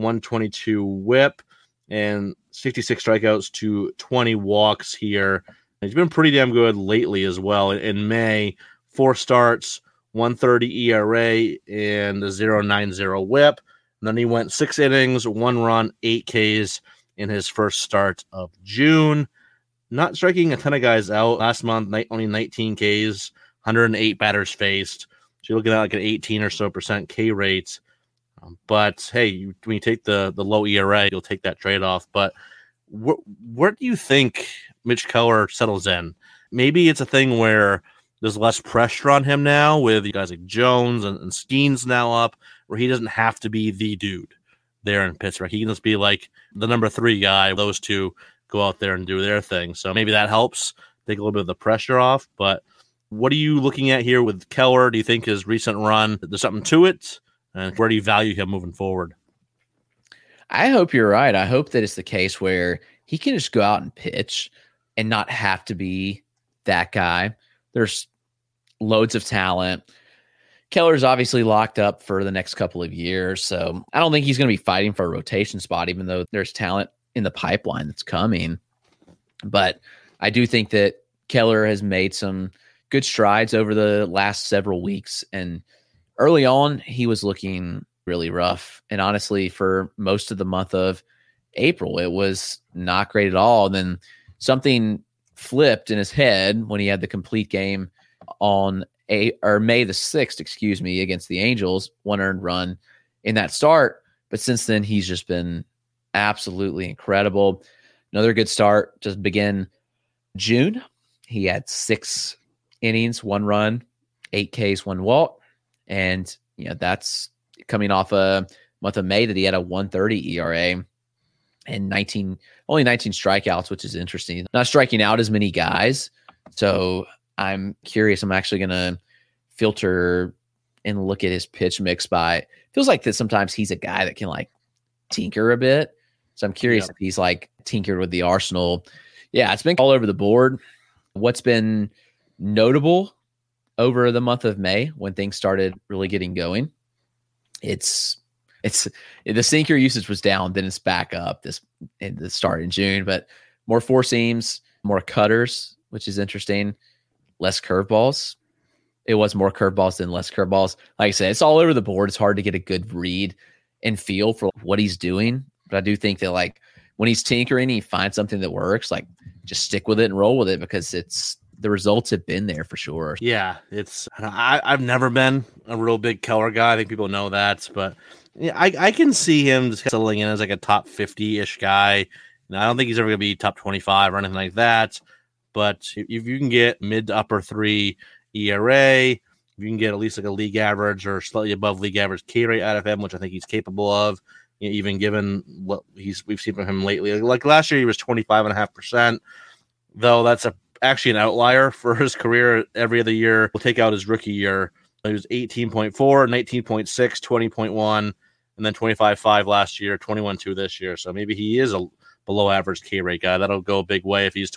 122 WHIP, and 66 strikeouts to 20 walks here. He's been pretty damn good lately as well. In May, 4 starts, 1.30 ERA, and a 0.90 WHIP. And then he went 6 innings, 1 run, 8 Ks in his first start of June. Not striking a ton of guys out. Last month, only 19 Ks, 108 batters faced. So you're looking at like an 18 or so % K rate. But hey, when you take the low ERA, you'll take that trade-off. But where do you think Mitch Keller settles in? Maybe it's a thing where there's less pressure on him now with guys like Jones and Skeens now up, where he doesn't have to be the dude there in Pittsburgh. He can just be like the number 3 guy. Those two go out there and do their thing. So maybe that helps take a little bit of the pressure off. But what are you looking at here with Keller? Do you think his recent run, there's something to it? And where do you value him moving forward? I hope you're right. I hope that it's the case where he can just go out and pitch and not have to be that guy. There's loads of talent. Keller's obviously locked up for the next couple of years, so I don't think he's going to be fighting for a rotation spot, even though there's talent in the pipeline that's coming. But I do think that Keller has made some good strides over the last several weeks, and early on, he was looking really rough. And honestly, for most of the month of April, it was not great at all. And then something flipped in his head when he had the complete game on May the 6th, against the Angels, 1 earned run in that start. But since then, he's just been absolutely incredible. Another good start to begin June. He had 6 innings, 1 run, 8 Ks, 1 walk. And, that's coming off a month of May that he had a 1.30 ERA and only 19 strikeouts, which is interesting. Not striking out as many guys. So I'm curious. I'm actually going to filter and look at his pitch mix feels like that sometimes he's a guy that can like tinker a bit. So I'm curious if he's like tinkered with the arsenal. Yeah, it's been all over the board. What's been notable over the month of May when things started really getting going, it's the sinker usage was down, then it's back up in the start in June, but more 4 seams, more cutters, which is interesting, less curveballs. It was more curveballs than less curveballs. Like I said, it's all over the board. It's hard to get a good read and feel for what he's doing. But I do think that like when he's tinkering, he finds something that works, like just stick with it and roll with it, because the results have been there for sure. Yeah, I've never been a real big Keller guy. I think people know that, but yeah, I can see him just settling in as like a top 50-ish guy. I don't think he's ever going to be top 25 or anything like that. But if you can get mid to upper 3 ERA, if you can get at least like a league average or slightly above league average K rate out of him, which I think he's capable of, even given what we've seen from him lately. Like last year, he was 25.5%, though that's actually an outlier for his career. Every other year, we'll take out his rookie year. He was 18.4, 19.6, 20.1, and then 25.5 last year, 21.2 this year. So maybe he is a below average K rate guy. That'll go a big way if he's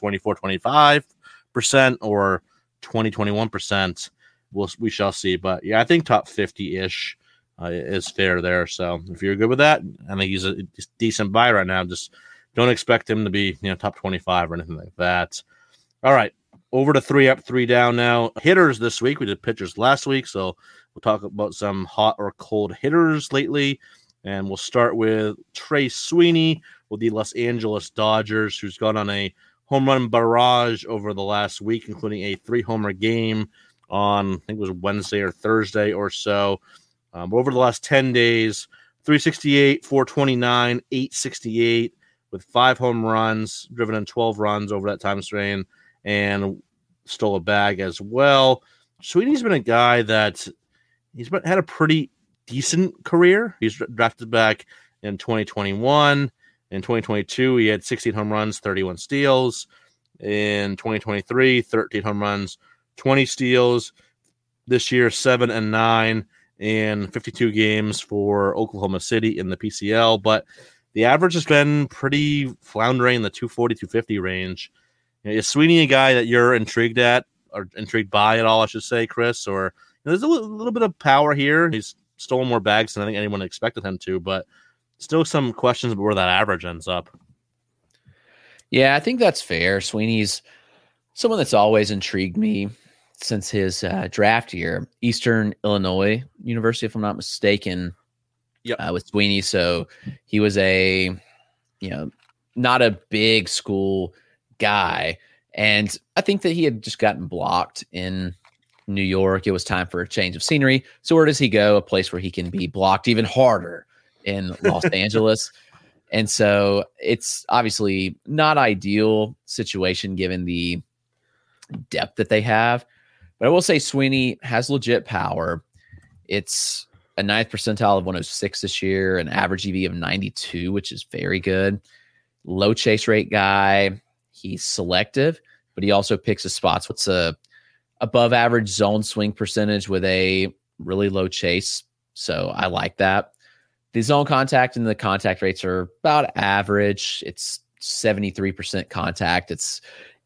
24.25% or 20.21%. We shall see. But yeah, I think top 50-ish is fair there. So if you're good with that, I think he's a decent buy right now. Just don't expect him to be top 25 or anything like that. All right, over to 3 up, 3 down now. Hitters this week. We did pitchers last week, so we'll talk about some hot or cold hitters lately. And we'll start with Trey Sweeney with the Los Angeles Dodgers, who's gone on a home run barrage over the last week, including a 3-homer game on, I think it was Wednesday or Thursday or so. Over the last 10 days, 368, 429, 868, with 5 home runs, driven in 12 runs over that time span, and stole a bag as well. Sweeney's been a guy that had a pretty decent career. He's drafted back in 2021. In 2022, he had 16 home runs, 31 steals. In 2023, 13 home runs, 20 steals. This year, 7 and 9 in 52 games for Oklahoma City in the PCL. But the average has been pretty floundering in the 240, 250 range. Is Sweeney a guy that you're intrigued by at all, I should say, Chris? Or there's a little bit of power here. He's stolen more bags than I think anyone expected him to, but still some questions about where that average ends up. Yeah, I think that's fair. Sweeney's someone that's always intrigued me since his draft year. Eastern Illinois University, if I'm not mistaken. with Sweeney. So he was not a big school guy. And I think that he had just gotten blocked in New York. It was time for a change of scenery. So where does he go? A place where he can be blocked even harder in Los Angeles. And so it's obviously not ideal situation given the depth that they have. But I will say Sweeney has legit power. It's a 9th percentile of 106 this year, an average EV of 92, which is very good. Low chase rate guy. He's selective, but he also picks his spots. What's a above average zone swing percentage with a really low chase. So I like that. The zone contact and the contact rates are about average. It's 73% contact. It's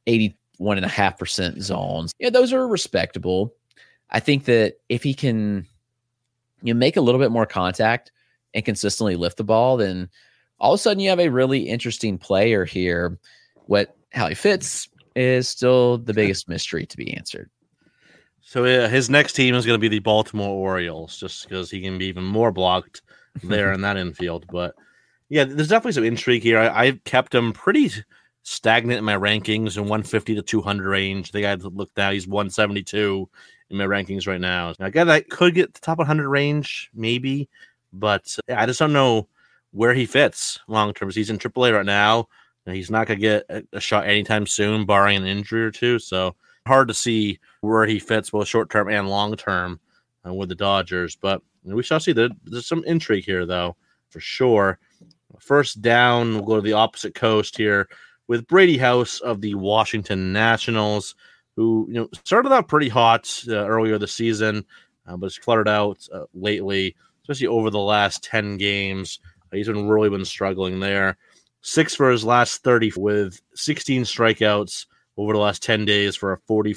81.5% zones. Yeah, those are respectable. I think that if he can make a little bit more contact and consistently lift the ball, then all of a sudden you have a really interesting player here. How he fits is still the biggest mystery to be answered. So his next team is going to be the Baltimore Orioles, just because he can be even more blocked there in that infield. But yeah, there's definitely some intrigue here. I've kept him pretty stagnant in my rankings in 150 to 200 range. The guy that looked now, he's 172 in my rankings right now. A guy that could get the top 100 range, maybe, but I just don't know where he fits long term. He's in AAA right now. He's not going to get a shot anytime soon, barring an injury or two. So hard to see where he fits both short term and long term with the Dodgers. But we shall see. There's some intrigue here, though, for sure. First down, we'll go to the opposite coast here with Brady House of the Washington Nationals, who started out pretty hot earlier this season, but has fluttered out lately, especially over the last 10 games. He's really been struggling there. 6 for his last 30 with 16 strikeouts over the last 10 days for a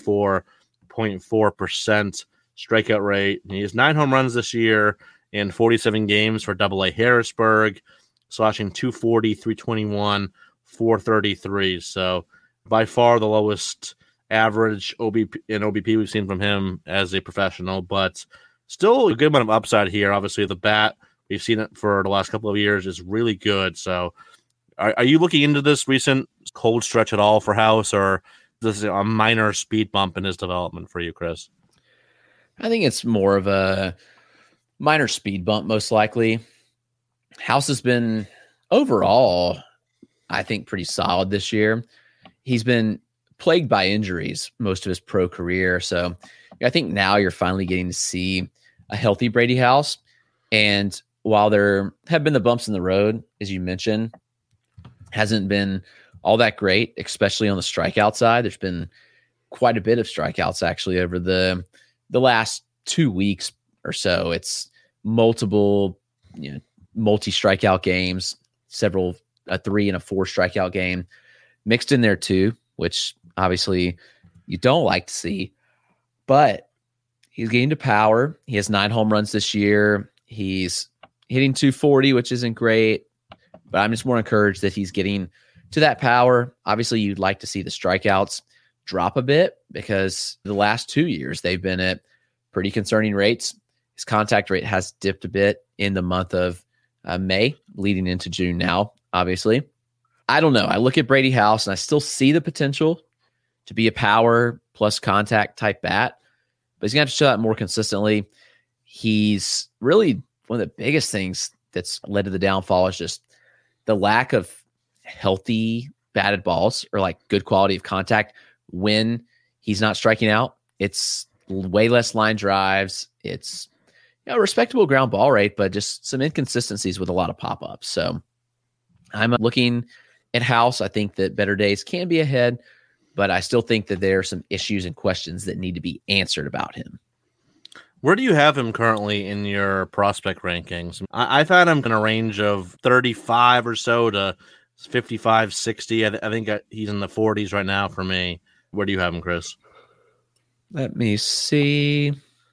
44.4% strikeout rate. He has 9 home runs this year in 47 games for AA Harrisburg, slashing 240, 321, 433. So by far the lowest average OBP we've seen from him as a professional, but still a good amount of upside here. Obviously, the bat, we've seen it for the last couple of years, is really good. So are you looking into this recent cold stretch at all for House, or this is a minor speed bump in his development for you, Chris? I think it's more of a minor speed bump, most likely. House has been overall, I think, pretty solid this year. He's been plagued by injuries most of his pro career. So I think now you're finally getting to see a healthy Brady House. And while there have been the bumps in the road, as you mentioned, hasn't been all that great, especially on the strikeout side. There's been quite a bit of strikeouts actually over the last 2 weeks or so. It's multiple, multi-strikeout games, several, a 3 and a 4 strikeout game mixed in there too, which obviously you don't like to see, but he's getting to power. He has 9 home runs this year. He's hitting 240, which isn't great, but I'm just more encouraged that he's getting to that power. Obviously, you'd like to see the strikeouts drop a bit because the last 2 years they've been at pretty concerning rates. His contact rate has dipped a bit in the month of May, leading into June now, obviously. I don't know. I look at Brady House and I still see the potential to be a power plus contact type bat, but he's going to have to show that more consistently. He's really one of the biggest things that's led to the downfall is just the lack of healthy batted balls or like good quality of contact when he's not striking out. It's way less line drives. It's a respectable ground ball rate, but just some inconsistencies with a lot of pop-ups. So I'm looking at House. I think that better days can be ahead, but I still think that there are some issues and questions that need to be answered about him. Where do you have him currently in your prospect rankings? I thought him in a range of 35 or so to 55, 60. I think he's in the 40s right now for me. Where do you have him, Chris? Let me see.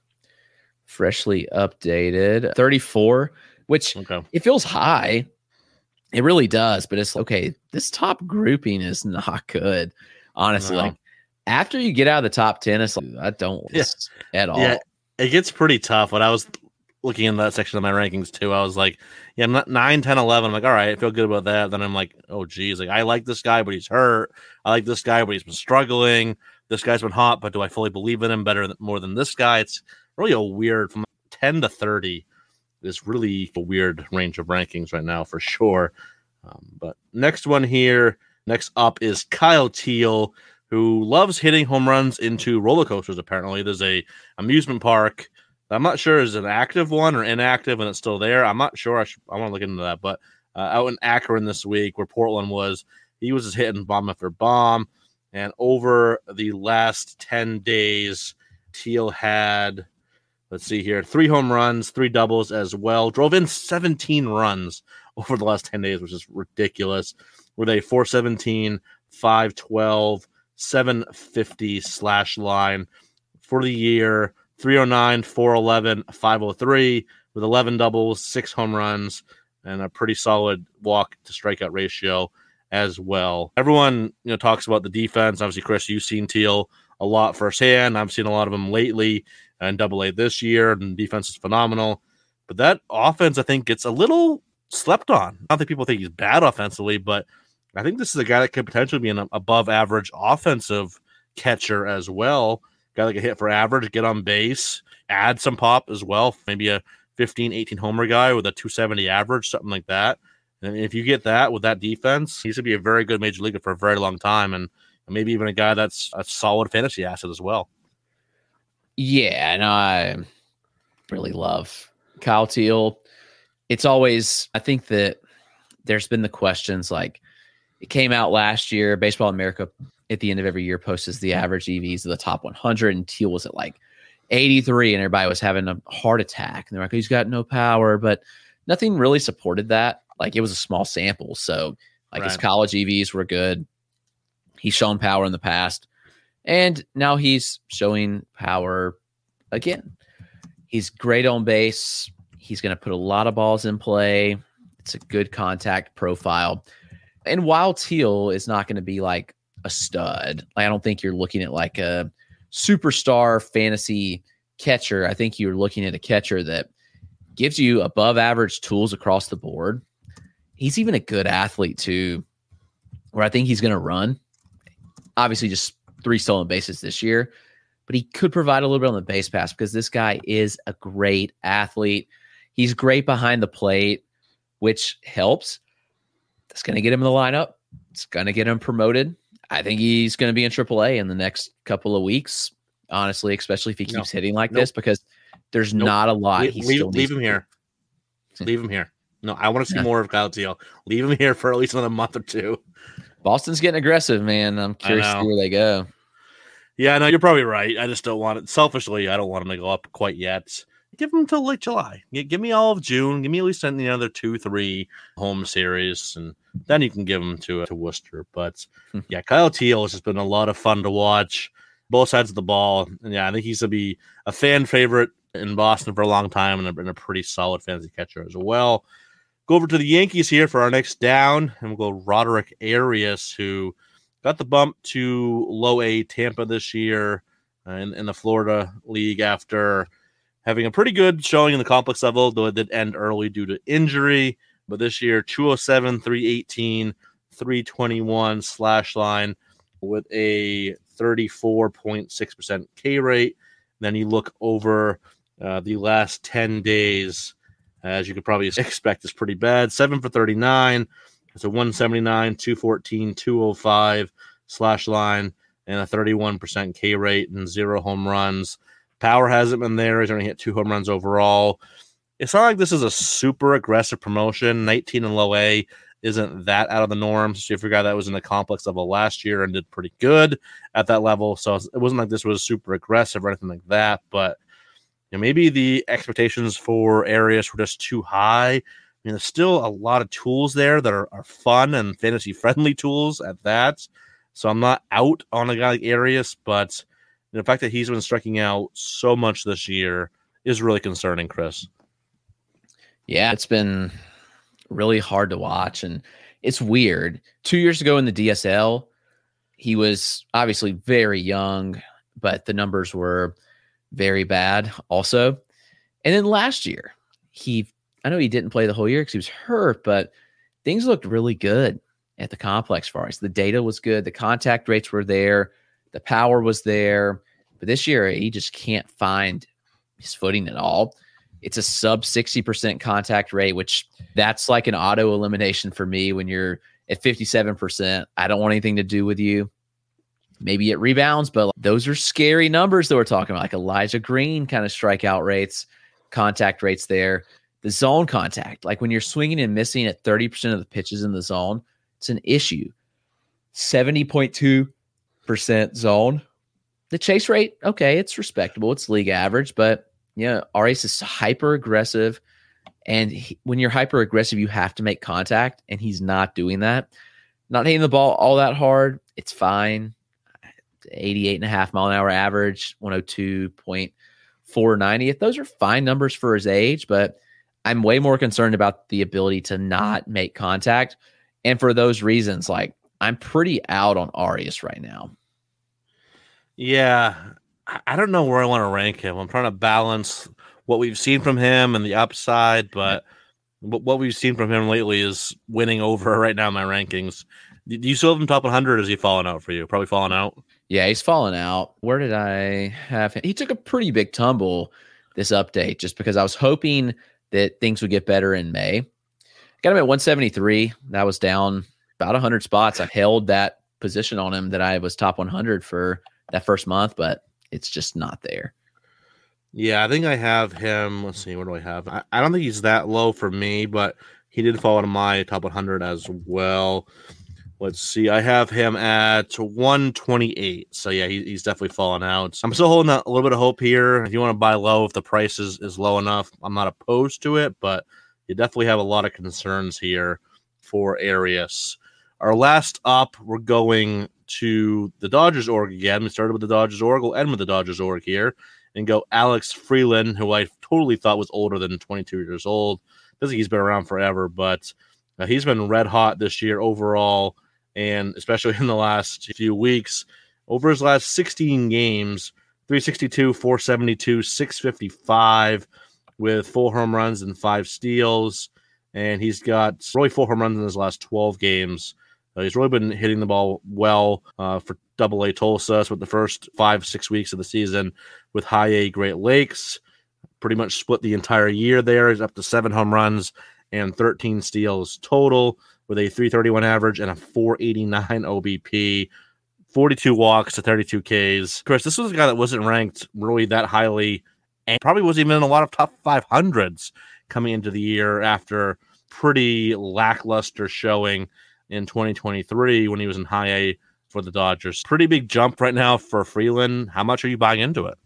Freshly updated. 34, which It feels high. It really does, but it's okay. This top grouping is not good, honestly. No. Like after you get out of the top 10, it's like I don't at all. Yeah, it gets pretty tough. When I was looking in that section of my rankings too. I was like, yeah, I'm not 9, 10, 11. I'm like, all right, I feel good about that. Then I'm like, oh geez, like I like this guy, but he's hurt. I like this guy, but he's been struggling. This guy's been hot, but do I fully believe in him more than this guy? It's really a weird, from 10 to 30 is really a weird range of rankings right now for sure. But next up is Kyle Teel, who loves hitting home runs into roller coasters. Apparently there's a amusement park. I'm not sure is it an active one or inactive and it's still there. I'm not sure. I want to look into that. But out in Akron this week where Portland was, he was just hitting bomb after bomb. And over the last 10 days, Teel had, let's see here, 3 home runs, 3 doubles as well. Drove in 17 runs over the last 10 days, which is ridiculous. With a 417, 512, 750 slash line for the year. 309, 411, 503 with 11 doubles, 6 home runs, and a pretty solid walk to strikeout ratio as well. Everyone, talks about the defense. Obviously, Chris, you've seen Teel a lot firsthand. I've seen a lot of him lately and Double-A this year, and defense is phenomenal. But that offense, I think, gets a little slept on. I don't think people think he's bad offensively, but I think this is a guy that could potentially be an above-average offensive catcher as well. Guy that can hit for average, get on base, add some pop as well. Maybe a 15, 18 homer guy with a 270 average, something like that. And if you get that with that defense, he's going to be a very good major leaguer for a very long time, and maybe even a guy that's a solid fantasy asset as well. Yeah, and I really love Kyle Teel. It's always, I think that there's been the questions like it came out last year, Baseball America at the end of every year posts the average EVs of the top 100, and Teel was at like 83, and everybody was having a heart attack. And they're like, he's got no power, but nothing really supported that. Like it was a small sample. So like his college EVs were good. He's shown power in the past, and now he's showing power again. He's great on base. He's going to put a lot of balls in play. It's a good contact profile. And while Teel is not going to be like a stud, I don't think you're looking at like a superstar fantasy catcher. I think you're looking at a catcher that gives you above average tools across the board. He's even a good athlete too, where I think he's going to run. Obviously just 3 stolen bases this year, but he could provide a little bit on the base pass because this guy is a great athlete. He's great behind the plate, which helps. That's going to get him in the lineup. It's going to get him promoted. I think he's going to be in AAA in the next couple of weeks, honestly, especially if he keeps hitting like this, because there's not a lot. Leave him here. Leave him here. No, I want to see more of Kyle Teel. Leave him here for at least another month or 2. Boston's getting aggressive, man. I'm curious to see where they go. Yeah, no, you're probably right. I just don't want it. Selfishly, I don't want him to go up quite yet. Give him till like July. Give me all of June. Give me at least another 2-3 home series, and then you can give him to Worcester. But yeah, Kyle Teel has just been a lot of fun to watch, both sides of the ball. And yeah, I think he's going to be a fan favorite in Boston for a long time, and a pretty solid fantasy catcher as well. Go over to the Yankees here for our next down, and we'll go Roderick Arias, who got the bump to low A Tampa this year in the Florida League after having a pretty good showing in the complex level, though it did end early due to injury. But this year, 207, 318, 321 slash line with a 34.6% K rate. Then you look over the last 10 days, as you could probably expect, is pretty bad. 7 for 39. It's a 179, 214, 205 slash line, and a 31% K rate and 0 home runs. Power hasn't been there. He's only hit 2 home runs overall. It's not like this is a super aggressive promotion. 19 in low A isn't that out of the norm. So if you forgot that was in the complex level last year and did pretty good at that level. So it wasn't like this was super aggressive or anything like that. But maybe the expectations for Arias were just too high. There's still a lot of tools there that are fun and fantasy-friendly tools at that. So I'm not out on a guy like Arias, but the fact that he's been striking out so much this year is really concerning, Chris. Yeah, it's been really hard to watch, and it's weird. 2 years ago in the DSL, he was obviously very young, but the numbers were very bad also. And then last year, I know he didn't play the whole year because he was hurt, but things looked really good at the complex for us. The data was good. The contact rates were there. The power was there. But this year, he just can't find his footing at all. It's a sub 60% contact rate, which that's like an auto elimination for me when you're at 57%. I don't want anything to do with you. Maybe it rebounds, but those are scary numbers that we're talking about, like Elijah Green kind of strikeout rates, contact rates there. The zone contact, like when you're swinging and missing at 30% of the pitches in the zone, it's an issue. 70.2% zone. The chase rate, okay, it's respectable. It's league average, but yeah, Arias is hyper aggressive. And when you're hyper aggressive, you have to make contact, and he's not doing that. Not hitting the ball all that hard. It's fine. 88.5 mile an hour average, 102.490. Those are fine numbers for his age, but I'm way more concerned about the ability to not make contact. And for those reasons, like, I'm pretty out on Arias right now. Yeah, I don't know where I want to rank him. I'm trying to balance what we've seen from him and the upside, but what we've seen from him lately is winning over right now in my rankings. Do you still have him top 100, or is he falling out for you? Probably falling out. Yeah, he's fallen out. Where did I have him? He took a pretty big tumble this update just because I was hoping that things would get better in May. Got him at 173. That was down about 100 spots. I held that position on him that I was top 100 for that first month, but it's just not there. Yeah, I think I have him. Let's see, what do I have? I don't think he's that low for me, but he did fall into my top 100 as well. Let's see, I have him at 128. So yeah, he's definitely fallen out. I'm still holding a little bit of hope here. If you want to buy low, if the price is low enough, I'm not opposed to it, but you definitely have a lot of concerns here for Arias. Our last up, we're going to the Dodgers org again. We started with the Dodgers org. We'll end with the Dodgers org here and go Alex Freeland, who I totally thought was older than 22 years old. Doesn't think he's been around forever, but he's been red hot this year overall, and especially in the last few weeks. Over his last 16 games, 362, 472, 655 with 4 home runs and 5 steals. And he's got really 4 home runs in his last 12 games. He's really been hitting the ball well for Double-A Tulsa. So with the first 5-6 weeks of the season with High-A Great Lakes, pretty much split the entire year there. He's up to 7 home runs and 13 steals total with a 331 average and a 489 OBP, 42 walks to 32 Ks. Chris, this was a guy that wasn't ranked really that highly and probably wasn't even in a lot of top 500s coming into the year after pretty lackluster showing in 2023 when he was in High-A for the Dodgers. Pretty big jump right now for Freeland. How much are you buying into it?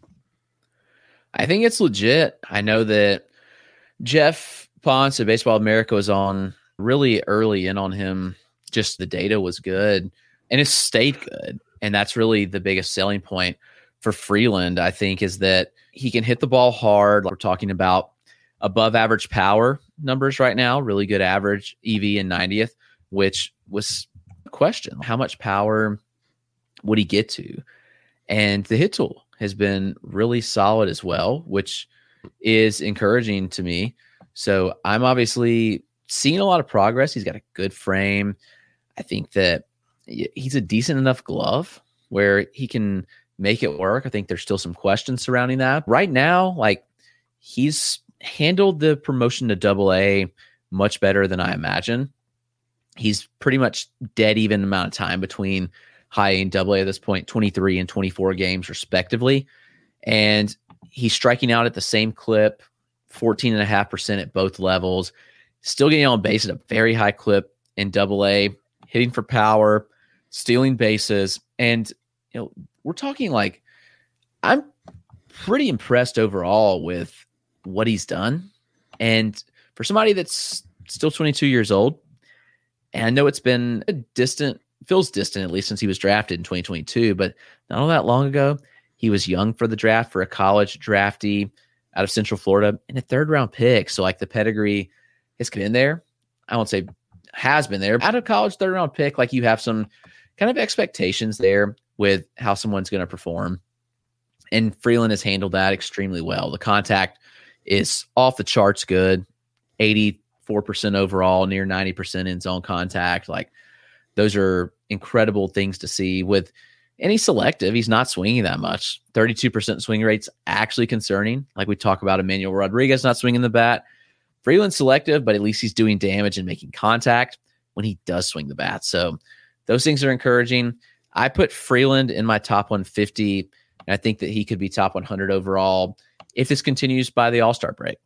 I think it's legit. I know that Jeff Ponce at Baseball America was on really early in on him. Just the data was good, and it stayed good. And that's really the biggest selling point for Freeland, I think, is that he can hit the ball hard. We're talking about above average power numbers right now, really good average EV in 90th, which was a question. How much power would he get to? And the hit tool has been really solid as well, which is encouraging to me. So I'm obviously seeing a lot of progress. He's got a good frame. I think that he's a decent enough glove where he can make it work. I think there's still some questions surrounding that. Right now, like, he's handled the promotion to Double-A much better than I imagine. He's pretty much dead even amount of time between High-A and Double-A at this point, 23 and 24 games respectively. And he's striking out at the same clip, 14.5% at both levels, still getting on base at a very high clip in Double-A, hitting for power, stealing bases. And, you know, we're talking like, I'm pretty impressed overall with what he's done. And for somebody that's still 22 years old, and I know it's been feels distant, at least since he was drafted in 2022, but not all that long ago, he was young for the draft, for a college draftee out of Central Florida and a 3rd round pick. So like the pedigree has been there. I won't say has been there. Out of college 3rd round pick, like you have some kind of expectations there with how someone's going to perform. And Freeland has handled that extremely well. The contact is off the charts good. 84% overall, near 90% in zone contact. Like, those are incredible things to see with. And he's selective. He's not swinging that much. 32% swing rate's actually concerning. Like we talk about Emmanuel Rodriguez not swinging the bat. Freeland's selective, but at least he's doing damage and making contact when he does swing the bat. So those things are encouraging. I put Freeland in my top 150, and I think that he could be top 100 overall if this continues by the All-Star break.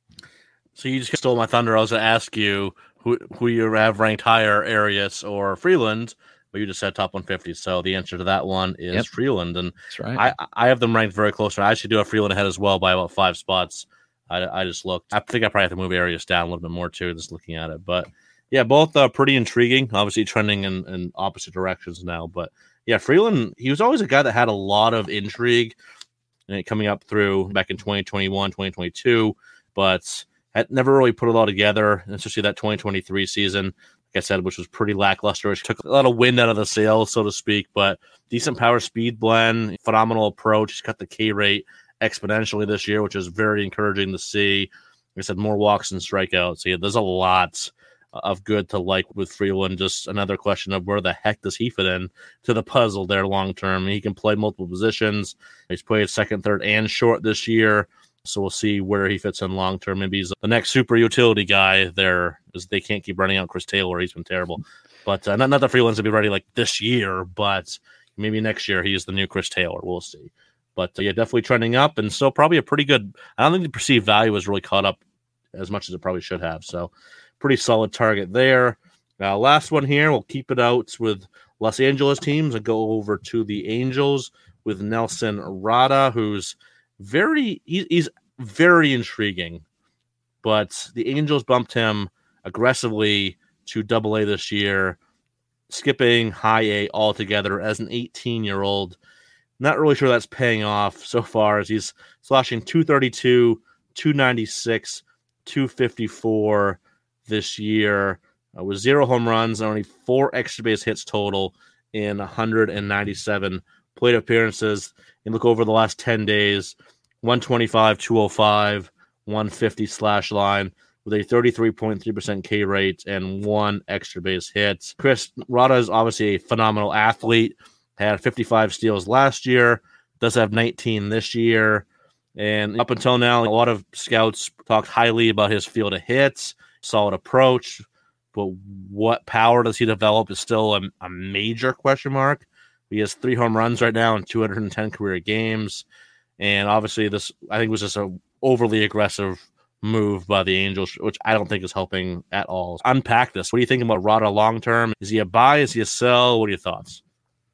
So you just stole my thunder. I was going to ask you who you have ranked higher, Arias or Freeland. But you just said top 150, so the answer to that one is Freeland, and that's right. I have them ranked very close. I actually do have Freeland ahead as well by about 5 spots. I just looked. I think I probably have to move Arias down a little bit more too, just looking at it. But yeah, both pretty intriguing. Obviously trending in opposite directions now. But yeah, Freeland, he was always a guy that had a lot of intrigue coming up through back in 2021, 2022, but had never really put it all together, especially that 2023 season. Like I said, which was pretty lackluster. It took a lot of wind out of the sails, so to speak, but decent power speed blend, phenomenal approach. He's cut the K rate exponentially this year, which is very encouraging to see. Like I said, more walks and strikeouts. So yeah, there's a lot of good to like with Freeland. Just another question of where the heck does he fit in to the puzzle there long term. He can play multiple positions. He's played second, third, and short this year. So we'll see where he fits in long term. Maybe he's the next super utility guy there, as they can't keep running out Chris Taylor. He's been terrible. But not that Freeland's to be ready like this year, but maybe next year he's the new Chris Taylor. We'll see. But yeah, definitely trending up, and still probably a pretty good. I don't think the perceived value has really caught up as much as it probably should have. So pretty solid target there. Last one here, we'll keep it out with Los Angeles teams and go over to the Angels with Nelson Rada, who's he's very intriguing, but the Angels bumped him aggressively to Double-A this year, skipping High A altogether as an 18-year-old. Not really sure that's paying off so far, as he's slashing 232, 296, 254 this year, with 0 home runs and only 4 extra base hits total in 197 plate appearances. And look over the last 10 days, 125, 205, 150 slash line with a 33.3% K rate and 1 extra base hit. Chris Rada is obviously a phenomenal athlete. Had 55 steals last year, does have 19 this year. And up until now, a lot of scouts talked highly about his field of hits, solid approach. But what power does he develop is still a major question mark. He has 3 home runs right now in 210 career games. And obviously this, I think, was just an overly aggressive move by the Angels, which I don't think is helping at all. Unpack this. What do you think about Rada long-term? Is he a buy? Is he a sell? What are your thoughts?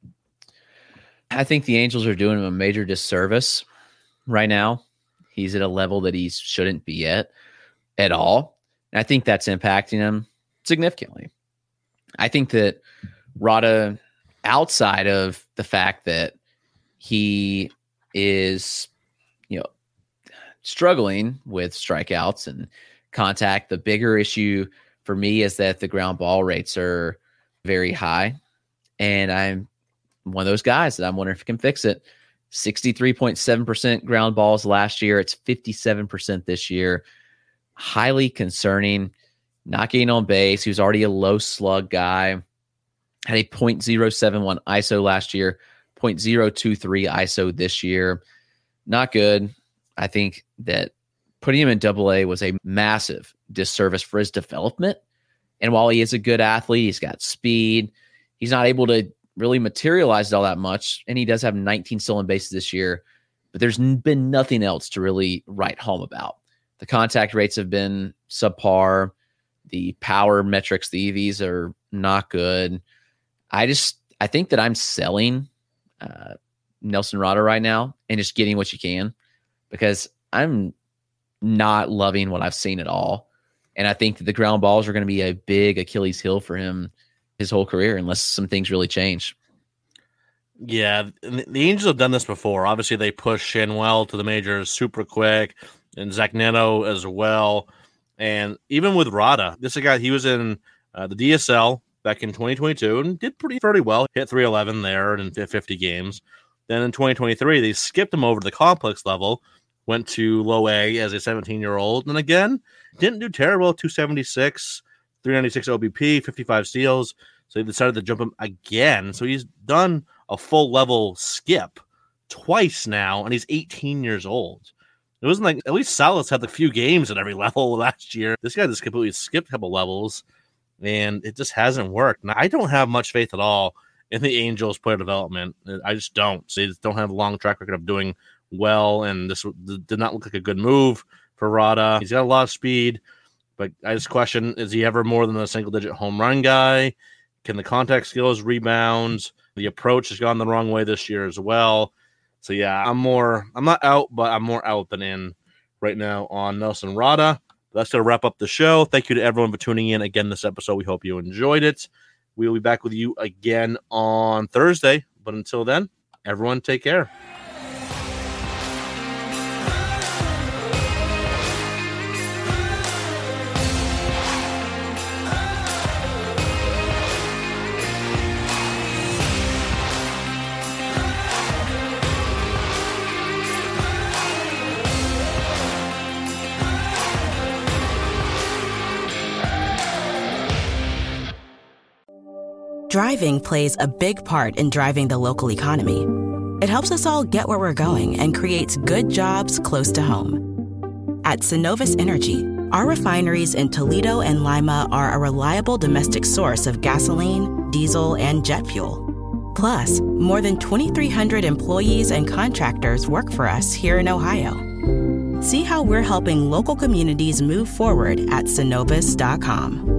I think the Angels are doing him a major disservice right now. He's at a level that he shouldn't be at all. And I think that's impacting him significantly. I think that Rada, outside of the fact that he is, struggling with strikeouts and contact, the bigger issue for me is that the ground ball rates are very high. And I'm one of those guys that I'm wondering if he can fix it. 63.7% ground balls last year. It's 57% this year. Highly concerning. Not getting on base. He was already a low slug guy. Had a .071 ISO last year. .023 ISO this year. Not good. I think that putting him in Double-A was a massive disservice for his development. And while he is a good athlete, he's got speed. He's not able to really materialize it all that much. And he does have 19 stolen bases this year, but there's been nothing else to really write home about. The contact rates have been subpar. The power metrics, the EVs are not good. I think that I'm selling Nelson Rada right now and just getting what you can, because I'm not loving what I've seen at all. And I think that the ground balls are going to be a big Achilles heel for him his whole career, unless some things really change. Yeah, the Angels have done this before. Obviously, they pushed Shanwell to the majors super quick, and Zach Neto as well. And even with Rada, this is a guy, he was in the DSL back in 2022 and did pretty well. Hit 311 there in 50 games. Then in 2023, they skipped him over to the complex level, went to low A as a 17-year-old. And again, didn't do terrible, 276, 396 OBP, 55 steals. So they decided to jump him again. So he's done a full level skip twice now, and he's 18 years old. It wasn't like, at least Salas had a few games at every level last year. This guy just completely skipped a couple levels, and it just hasn't worked. Now, I don't have much faith at all in the Angels player development. I just don't. They just don't have a long track record of doing well, and this did not look like a good move for Rada. He's got a lot of speed, but I just question, is he ever more than a single-digit home run guy? Can the contact skills rebound? The approach has gone the wrong way this year as well. So, yeah, I'm not out, but I'm more out than in right now on Nelson Rada. That's going to wrap up the show. Thank you to everyone for tuning in again this episode. We hope you enjoyed it. We will be back with you again on Thursday. But until then, everyone take care. Driving plays a big part in driving the local economy. It helps us all get where we're going and creates good jobs close to home. At Synovus Energy, our refineries in Toledo and Lima are a reliable domestic source of gasoline, diesel, and jet fuel. Plus, more than 2,300 employees and contractors work for us here in Ohio. See how we're helping local communities move forward at Synovus.com.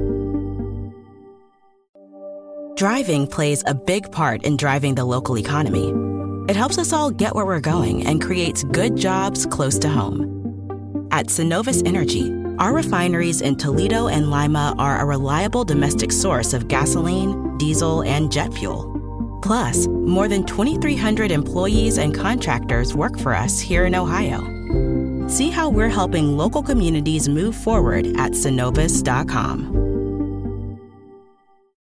Driving plays a big part in driving the local economy. It helps us all get where we're going and creates good jobs close to home. At Synovus Energy, our refineries in Toledo and Lima are a reliable domestic source of gasoline, diesel, and jet fuel. Plus, more than 2,300 employees and contractors work for us here in Ohio. See how we're helping local communities move forward at Synovus.com.